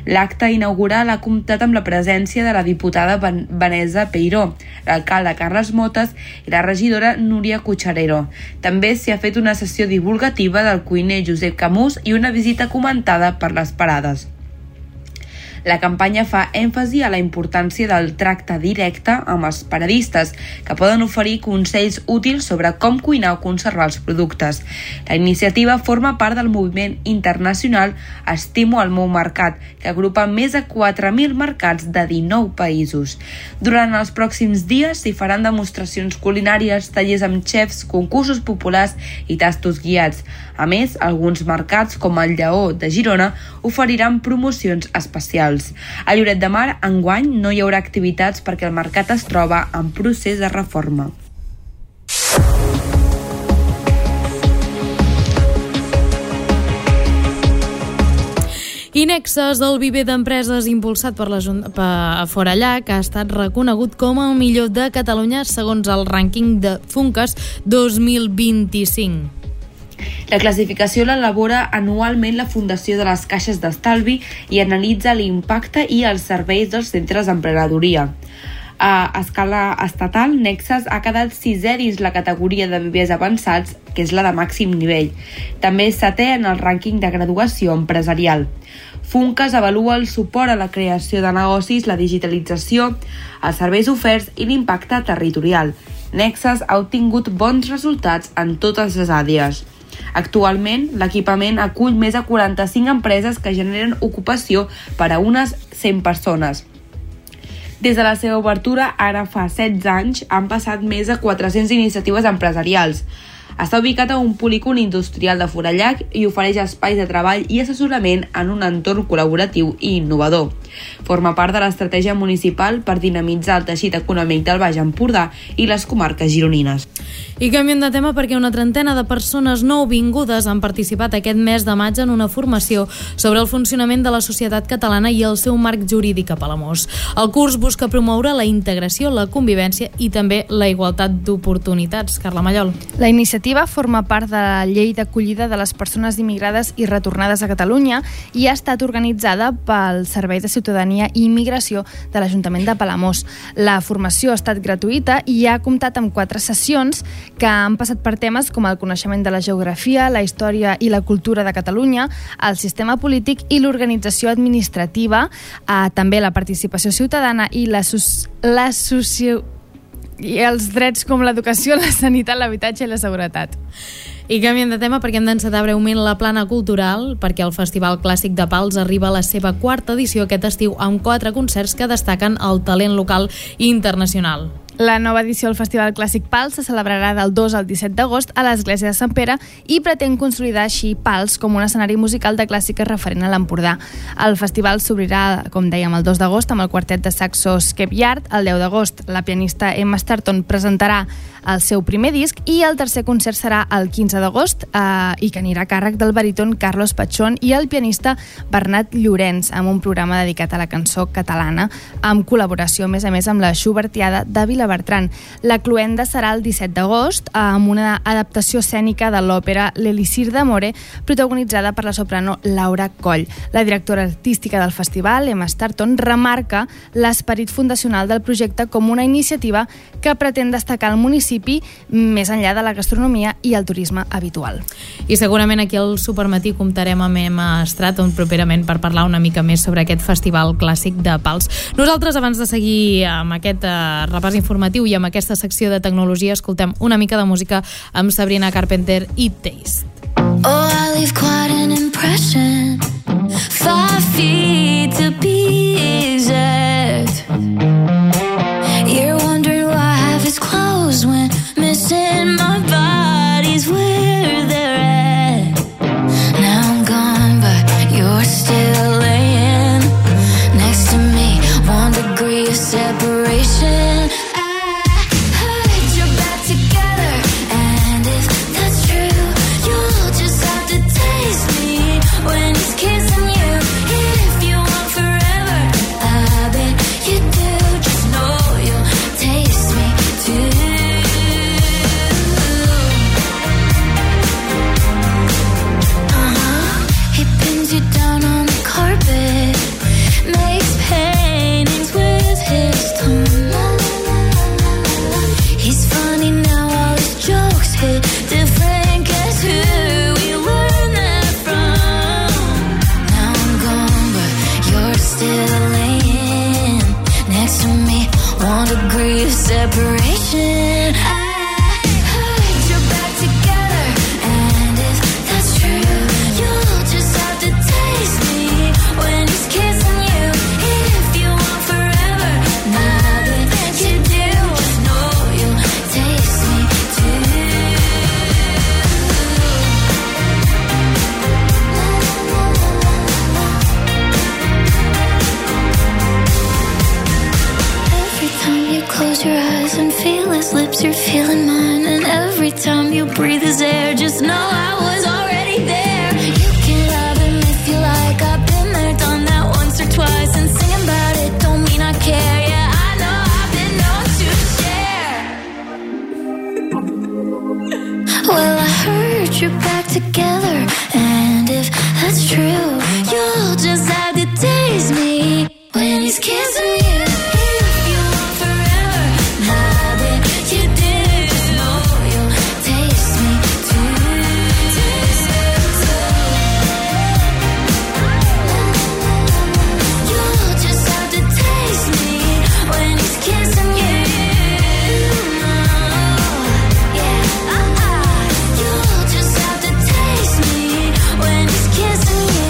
L'acte inaugural ha comptat amb la presència de la diputada Vanessa Peiró, l'alcalde Carles Motes i la regidora Núria Cucharero. També s'hi ha fet una sessió divulgativa del cuiner Josep Camús i una visita comentada per les parades. La campanya fa èmfasi a la importància del tracte directe amb els paradistes, que poden oferir consells útils sobre com cuinar o conservar els productes. La iniciativa forma part del moviment internacional Estimo al meu mercat, que agrupa més de 4.000 mercats de 19 països. Durant els pròxims dies s'hi faran demostracions culinàries, tallers amb xefs, concursos populars i tastos guiats. A més, alguns mercats, com el Lleó de Girona, oferiran promocions especials. A Lloret de Mar, enguany, no hi haurà activitats perquè el mercat es troba en procés de reforma. I Nexes, el viver d'empreses impulsat per Forallac, ha estat reconegut com el millor de Catalunya segons el rànquing de Funcas 2025. La classificació l'elabora anualment la Fundació de les Caixes d'Estalvi i analitza l'impacte i els serveis dels centres d'emprenedoria. A escala estatal, Nexes ha quedat 6è dins la categoria de vivers avançats, que és la de màxim nivell. També és 7è en el rànquing de graduació empresarial. Funcas avalua el suport a la creació de negocis, la digitalització, els serveis oferts i l'impacte territorial. Nexes ha obtingut bons resultats en totes les àrees. Actualment, l'equipament acull més de 45 empreses que generen ocupació per a unes 100 persones. Des de la seva obertura, ara fa 16 anys, han passat més de 400 iniciatives empresarials. Està ubicat a un polígon industrial de Forallac i ofereix espais de treball i assessorament en un entorn col·laboratiu i innovador. Forma part de l'estratègia municipal per dinamitzar el teixit econòmic del Baix Empordà i les comarques gironines. I canviem de tema perquè una trentena de persones nouvingudes han participat aquest mes de maig en una formació sobre el funcionament de la societat catalana i el seu marc jurídic a Palamós. El curs busca promoure la integració, la convivència i també la igualtat d'oportunitats. Carla Mallol. La iniciativa forma part de la llei d'acollida de les persones immigrades i retornades a Catalunya i ha estat organitzada pel Servei de Ciutadania i Immigració de l'Ajuntament de Palamós. La formació ha estat gratuïta i ha comptat amb 4 sessions que han passat per temes com el coneixement de la geografia, la història i la cultura de Catalunya, el sistema polític i l'organització administrativa, també la participació ciutadana i i els drets com l'educació, la sanitat, l'habitatge i la seguretat. I canviem de tema perquè hem d'encetar breument la plana cultural, perquè el Festival Clàssic de Pals arriba a la seva 4ª edició aquest estiu amb 4 concerts que destaquen el talent local i internacional. La nova edició del Festival Clàssic Pals se celebrarà del 2 al 17 d'agost a l'Església de Sant Pere i pretén consolidar així Pals com un escenari musical de clàssica referent a l'Empordà. El festival s'obrirà, com dèiem, el 2 d'agost amb el quartet de saxo Skep Yard. El 10 d'agost la pianista Emma Starton presentarà el seu primer disc i el tercer concert serà el 15 d'agost i que anirà a càrrec del baríton Carlos Pachón i el pianista Bernat Llorenç, amb un programa dedicat a la cançó catalana, amb col·laboració, a més, amb la Schubertiada de Vilabertran. La cloenda serà el 17 d'agost amb una adaptació escènica de l'òpera L'Elisir d'Amore, protagonitzada per la soprano Laura Coll. La directora artística del festival, Emma Starton, remarca l'esperit fundacional del projecte com una iniciativa que pretén destacar el municipi més enllà de la gastronomia i el turisme habitual. I segurament aquí al Supermatí comptarem amb Emma Starton properament per parlar una mica més sobre aquest Festival Clàssic de Pals. Nosaltres, abans de seguir amb aquest repàs informatiu i amb aquesta secció de tecnologia, escoltem una mica de música amb Sabrina Carpenter i Taste. Oh, I leave quite an impression 5 feet to be exact. You're wondering why half is closed when missing my body's where they're at. Now I'm gone, but you're still laying next to me. 1 degree of separation. When he's kissing you, if you want forever, separation. I heard you're back together, and if that's true, you'll just have to taste me when he's kissing you. If you want forever, now that you do, just know you'll taste me too. Every time you close your eyes and feel his lips, you're feeling mine. And every time you breathe his air, just know I was already there. You can love him if you like. I've been there, done that once or twice. And singing about it don't mean I care. Yeah, I know I've been known to share. Well, I heard you're back together, and if that's true, you'll just have to taste me when he's kissing you. If you want forever, now that you do, just know you'll taste me too. Taste me too. You'll just have to taste me when he's kissing you. Yeah, you'll just have to taste me when he's kissing you.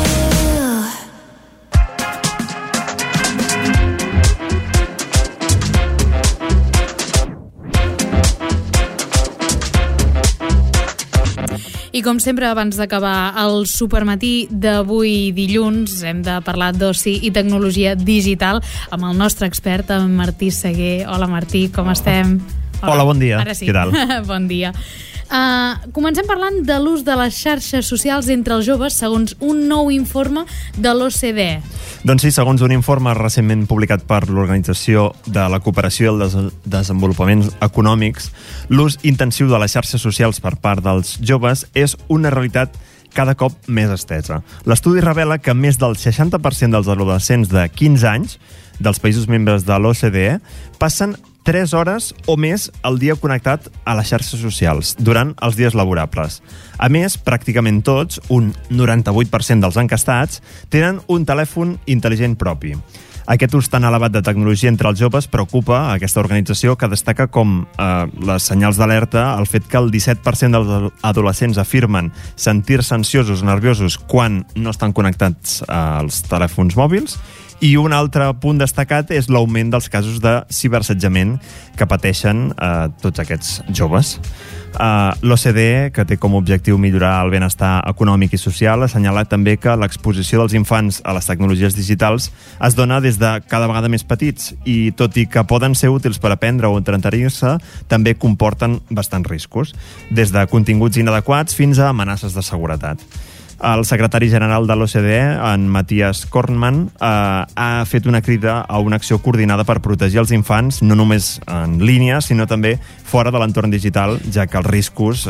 I com sempre, abans d'acabar el supermatí d'avui dilluns, hem de parlar d'oci i tecnologia digital amb el nostre expert, en Martí Seguer. Hola, Martí, com estem? Hola, bon dia. Ara sí. Què tal? Bon dia. Comencem parlant de l'ús de les xarxes socials entre els joves, segons un nou informe de l'OCDE. Doncs sí, segons un informe recentment publicat per l'Organització de la Cooperació i el Desenvolupament Econòmics, l'ús intensiu de les xarxes socials per part dels joves és una realitat cada cop més estesa. L'estudi revela que més del 60% dels adolescents de 15 anys dels països membres de l'OCDE passen 3 hores o més al dia connectat a les xarxes socials durant els dies laborables. A més, pràcticament tots, un 98% dels encastats, tenen un telèfon intel·ligent propi. Aquest ús tan elevat de tecnologia entre els joves preocupa a aquesta organització, que destaca com les senyals d'alerta el fet que el 17% dels adolescents afirmen sentir-se ansiosos o nerviosos quan no estan connectats als telèfons mòbils. I un altre punt destacat és l'augment dels casos de ciberassetjament que pateixen tots aquests joves. L'OCDE, que té com a objectiu millorar el benestar econòmic i social, ha assenyalat també que l'exposició dels infants a les tecnologies digitals es dona des de cada vegada més petits i, tot i que poden ser útils per aprendre o entretenir-se, també comporten bastants riscos, des de continguts inadequats fins a amenaces de seguretat. El secretari general de l'OCDE, en Matthias Kornmann, ha fet una crida a una acció coordinada per protegir els infants, no només en línia, sinó també fora de l'entorn digital, ja que els riscos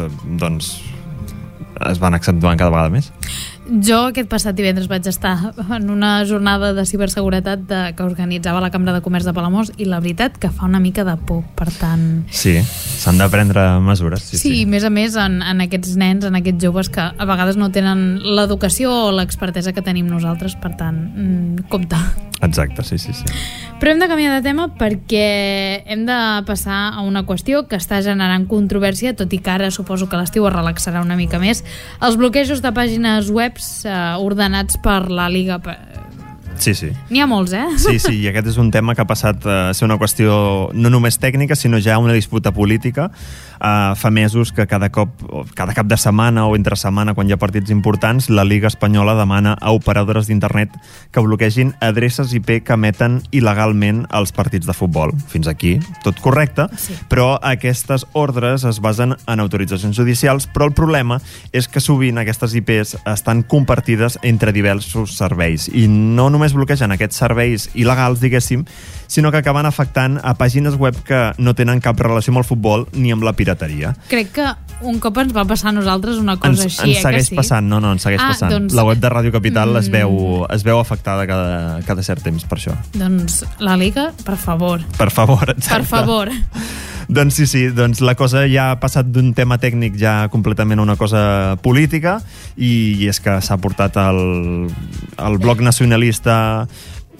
es van accentuant cada vegada més. Jo aquest passat divendres vaig estar en una jornada de ciberseguretat que organitzava la Cambra de Comerç de Palamós i la veritat que fa una mica de por, per tant... Sí, s'han de prendre mesures. Sí, més a més en aquests nens, en aquests joves que a vegades no tenen l'educació o l'expertesa que tenim nosaltres, per tant, compte. Exacte, sí. Però hem de canviar de tema perquè hem de passar a una qüestió que està generant controvèrsia, tot i que ara suposo que l'estiu es relaxarà una mica més. Els bloquejos de pàgines web ordenats per la Liga. Sí. N'hi ha molts, Sí, i aquest és un tema que ha passat a ser una qüestió no només tècnica, sinó ja una disputa política. Fa mesos que cada cap de setmana o entre setmana, quan hi ha partits importants, la Liga Espanyola demana a operadores d'internet que bloquegin adreces IP que emeten il·legalment els partits de futbol. Fins aquí, tot correcte, sí. Però aquestes ordres es basen en autoritzacions judicials, però el problema és que sovint aquestes IPs estan compartides entre diversos serveis i no només bloquegen aquests serveis il·legals, diguéssim, sinó que acaben afectant a pàgines web que no tenen cap relació amb el futbol ni amb la pirateria. Crec que un cop ens va passar a nosaltres una cosa així, ens segueix passant, ens segueix passant. Doncs... La web de Ràdio Capital es veu afectada cada cert temps per això. Doncs la Liga, per favor. Per favor, exacte. Per favor. Doncs sí, la cosa ja ha passat d'un tema tècnic ja completament a una cosa política i és que s'ha portat el bloc nacionalista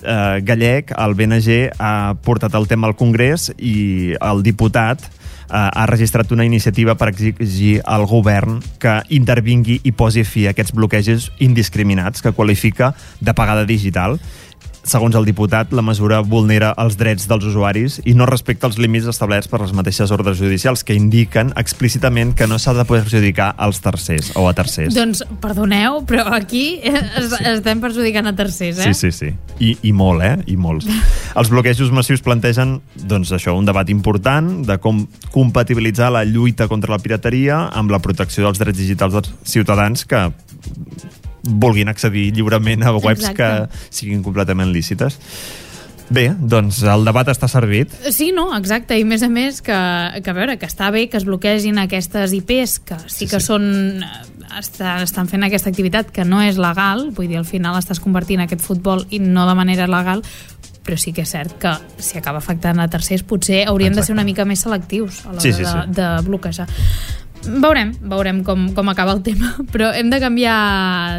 gallec, el BNG, ha portat el tema al Congrés i el diputat ha registrat una iniciativa per exigir al govern que intervingui i posi fi a aquests bloquejos indiscriminats que qualifica de pagada digital. Segons el diputat, la mesura vulnera els drets dels usuaris i no respecta els límits establerts per les mateixes ordres judicials que indiquen explícitament que no s'ha de perjudicar als tercers o a tercers. Doncs, perdoneu, però aquí estem perjudicant a tercers, Sí. I molt, I molts. Els bloquejos massius plantegen, doncs això, un debat important de com compatibilitzar la lluita contra la pirateria amb la protecció dels drets digitals dels ciutadans que vulguin accedir lliurement a webs que siguin completament lícites. Bé, doncs el debat està servit. Sí, no, exacte, i més a més que a veure, que està bé que es bloquegin aquestes IPs que sí que són estan fent aquesta activitat que no és legal, vull dir, al final estàs convertint aquest futbol i no de manera legal, però sí que és cert que si acaba afectant a tercers potser hauríem de ser una mica més selectius a l'hora de bloquejar. Veurem com acaba el tema, però hem de canviar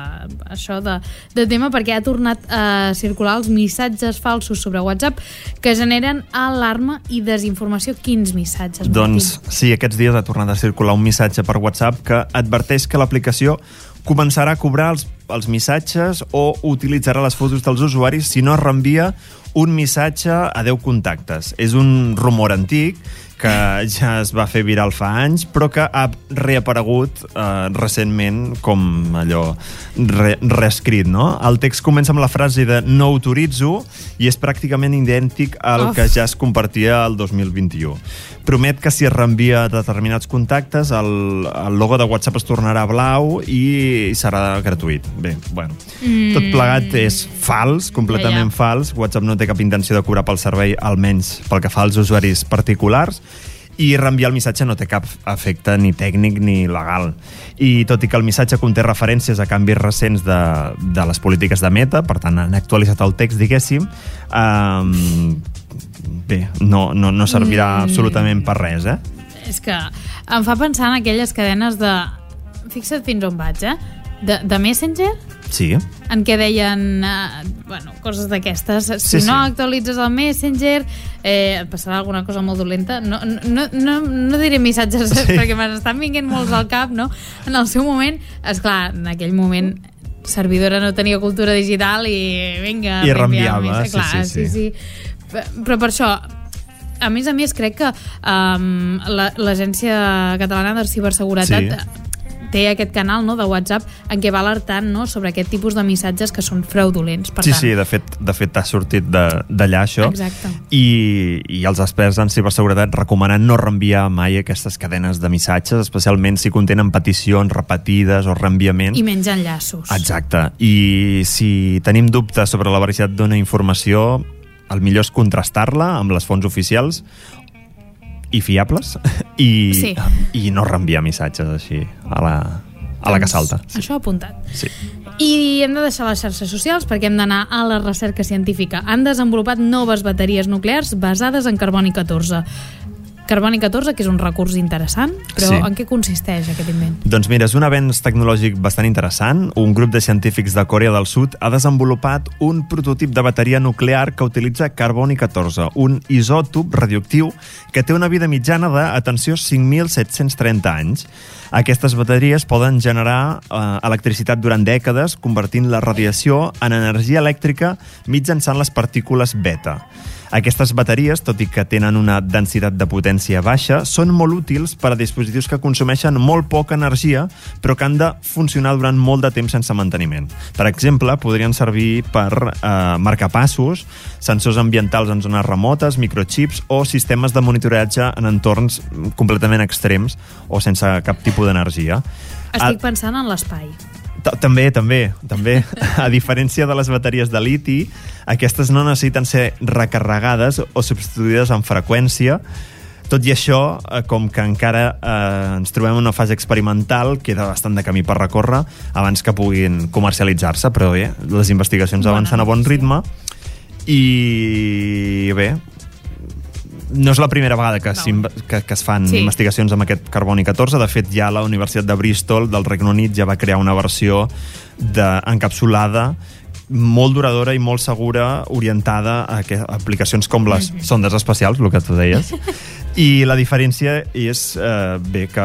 de tema perquè ha tornat a circular els missatges falsos sobre WhatsApp que generen alarma i desinformació. Quins missatges? Doncs sí, aquests dies ha tornat a circular un missatge per WhatsApp que adverteix que l'aplicació començarà a cobrar els missatges o utilitzarà les fotos dels usuaris si no es reenvia un missatge a 10 contactes. És un rumor antic que ja es va fer viral fa anys, però que ha reaparegut recentment com allò reescrit, no? El text comença amb la frase de no autoritzo i és pràcticament idèntic al que ja es compartia el 2021. Promet que si es reenvia a determinats contactes el logo de WhatsApp es tornarà blau i serà gratuït. Bé, bueno, tot plegat és fals, completament fals. WhatsApp no té cap intenció de cobrar pel servei, almenys pel que fa als usuaris particulars, i reenviar el missatge no té cap efecte ni tècnic ni legal. I tot i que el missatge conté referències a canvis recents de les polítiques de Meta, per tant han actualitzat el text, diguéssim, bé, no servirà absolutament per res, És que em fa pensar en aquelles cadenes de... Fixa't fins on vaig, de Messenger? Sí. En què deien, coses d'aquestes. Si no actualitzes el Messenger, et passarà alguna cosa molt dolenta. No diré missatges, perquè m'estan vinguent molts al cap, no? En el seu moment, esclar, en aquell moment, servidora no tenia cultura digital i vinga... I reenviava, sí. Però per això... A més, crec que l'Agència Catalana de Ciberseguretat té aquest canal, no, de WhatsApp en què va alertant, no, sobre aquest tipus de missatges que són fraudulents. Per tant. Sí, de fet ha sortit d'allà això. Exacte. I els experts en ciberseguretat recomanen no reenviar mai aquestes cadenes de missatges, especialment si contenen peticions repetides o reenviaments. I menys enllaços. Exacte. I si tenim dubtes sobre la veracitat d'una informació, el millor és contrastar-la amb les fonts oficials i fiables i no reenviar missatges així a la que salta. Això apuntat. Sí. I hem de deixar les xarxes socials perquè hem d'anar a la recerca científica. Han desenvolupat noves bateries nuclears basades en carboni 14. Carboni 14, que és un recurs interessant, però en què consisteix aquest invent? Doncs mira, és un avenç tecnològic bastant interessant. Un grup de científics de Corea del Sud ha desenvolupat un prototip de bateria nuclear que utilitza carboni 14, un isòtop radioactiu que té una vida mitjana de, atenció, 5.730 anys. Aquestes bateries poden generar electricitat durant dècades, convertint la radiació en energia elèctrica mitjançant les partícules beta. Aquestes bateries, tot i que tenen una densitat de potència baixa, són molt útils per a dispositius que consumeixen molt poca energia, però que han de funcionar durant molt de temps sense manteniment. Per exemple, podrien servir per marcar passos, sensors ambientals en zones remotes, microchips o sistemes de monitoratge en entorns completament extrems o sense cap tipus d'energia. Estic pensant en l'espai. També. A diferència de les bateries de liti, aquestes no necessiten ser recarregades o substituïdes amb freqüència. Tot i això, com que encara ens trobem en una fase experimental, queda bastant de camí per recórrer abans que puguin comercialitzar-se, però bé, les investigacions avancen a bon ritme i bé, no és la primera vegada que es fan investigacions amb aquest carboni 14. De fet, ja la Universitat de Bristol del Regne Unit ja va crear una versió encapsulada molt duradora i molt segura, orientada a aplicacions com les sondes espacials, el que tu deies. I la diferència és que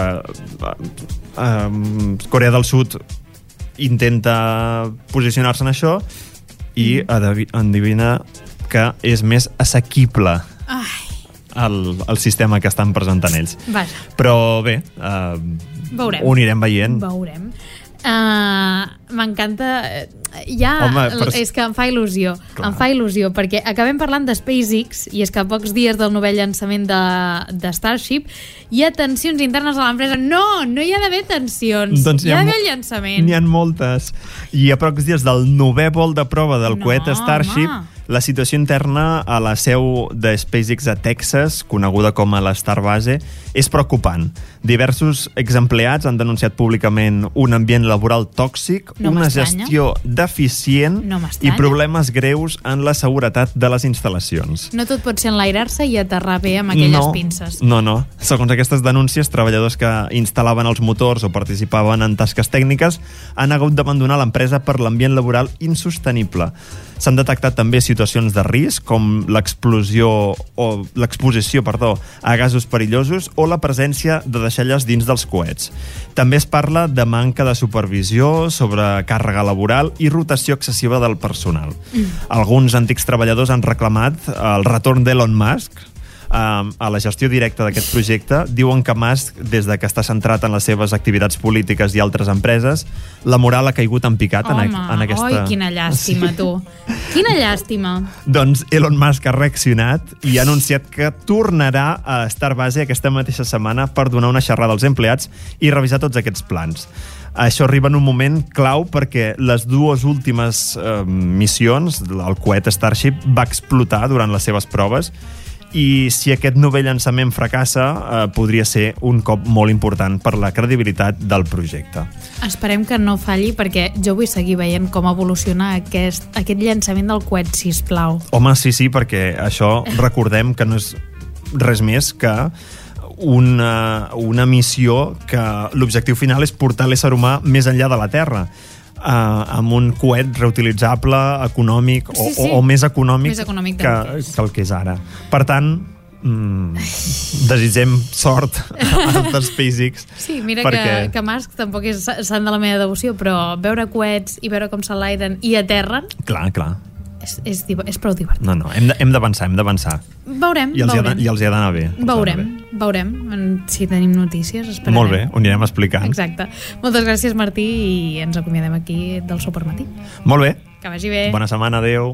Corea del Sud intenta posicionar-se en això i endevina que és més assequible el sistema que estan presentant ells. Vaja. Però bé, ho anirem veient. Veurem. M'encanta. És que em fa il·lusió. Clar. Em fa il·lusió, perquè acabem parlant de SpaceX, i és que a pocs dies del novè llançament de Starship hi ha tensions internes a l'empresa. No hi ha d'haver tensions. Doncs hi ha d'haver el llançament. N'hi ha moltes. I a pocs dies del novè vol de prova del coet Starship, la situació interna a la seu de SpaceX a Texas, coneguda com a la Star Base, és preocupant. Diversos exempleats han denunciat públicament un ambient laboral tòxic, una gestió deficient i problemes greus en la seguretat de les instal·lacions. No tot pot ser enlairar-se i aterrar bé amb aquelles pinces. No. Segons aquestes denúncies, treballadors que instal·laven els motors o participaven en tasques tècniques han hagut d'abandonar l'empresa per l'ambient laboral insostenible. S'han detectat també situacions de risc, com l'exposició a gasos perillosos o la presència de deixalles dins dels coets. També es parla de manca de supervisió, sobrecàrrega laboral i rotació excessiva del personal. Alguns antics treballadors han reclamat el retorn d'Elon Musk a la gestió directa d'aquest projecte. Diuen que Musk, des de que està centrat en les seves activitats polítiques i altres empreses, la moral ha caigut en picat en aquesta... Home, quina llàstima, tu. Quina llàstima. Doncs Elon Musk ha reaccionat i ha anunciat que tornarà a Star Base aquesta mateixa setmana per donar una xerrada als empleats i revisar tots aquests plans. Això arriba en un moment clau perquè les dues últimes missions, el coet Starship, va explotar durant les seves proves, i si aquest novè llançament fracassa, podria ser un cop molt important per la credibilitat del projecte. Esperem que no falli, perquè jo vull seguir veient com evoluciona aquest llançament del coet, sisplau. Home, sí, perquè això recordem que no és res més que una missió que l'objectiu final és portar l'ésser humà més enllà de la Terra, amb un coet reutilitzable, econòmic, o més econòmic que el que és ara. Per tant, desitgem sort a SpaceX. Sí, mira que Musk tampoc és sant de la meva devoció, però veure coets i veure com s'enlairen i aterren... Clar. És prou divertit. No, hem d'avançar. Veurem. I els hi ha d'anar bé. Veurem. Si tenim notícies, esperarem. Molt bé, ho anirem explicant. Exacte. Moltes gràcies, Martí, i ens acomiadem aquí del Supermatí. Molt bé. Que vagi bé. Bona setmana, adeu.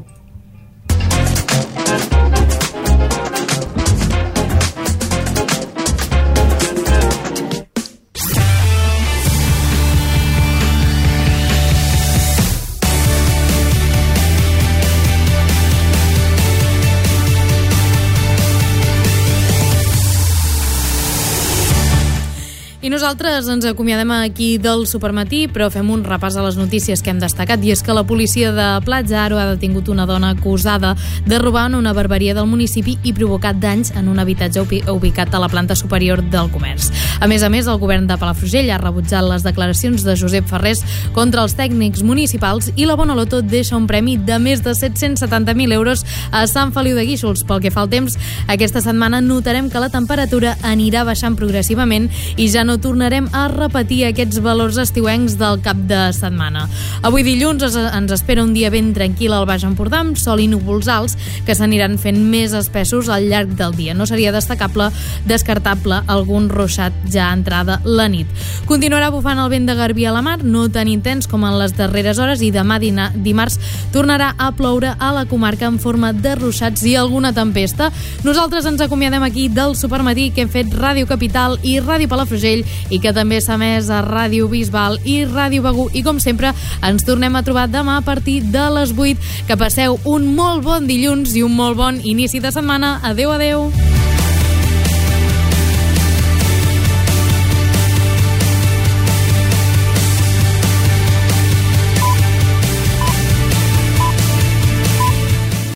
I nosaltres ens acomiadem aquí del Supermatí, però fem un repàs a les notícies que hem destacat, i és que la policia de Platja Aro ha detingut una dona acusada de robar en una barberia del municipi i provocar danys en un habitatge ubicat a la planta superior del comerç. A més, el govern de Palafrugell ha rebutjat les declaracions de Josep Ferrés contra els tècnics municipals, i la Bona Loto deixa un premi de més de 770.000 euros a Sant Feliu de Guíxols. Pel que fa al temps, aquesta setmana notarem que la temperatura anirà baixant progressivament i ja no tornarem a repetir aquests valors estiuencs del cap de setmana. Avui dilluns ens espera un dia ben tranquil al Baix Empordà, amb sol i núvols alts que s'aniran fent més espessos al llarg del dia. No seria descartable algun ruixat ja entrada la nit. Continuarà bufant el vent de garbí a la mar, no tan intens com en les darreres hores, i demà dimarts tornarà a ploure a la comarca en forma de ruixats i alguna tempesta. Nosaltres ens acomiadem aquí del Supermatí, que hem fet Ràdio Capital i Ràdio Palafrugell, i que també s'ha emès a Ràdio Bisbal i Ràdio Begur. I com sempre, ens tornem a trobar demà a partir de les 8. Que passeu un molt bon dilluns i un molt bon inici de setmana. Adeu.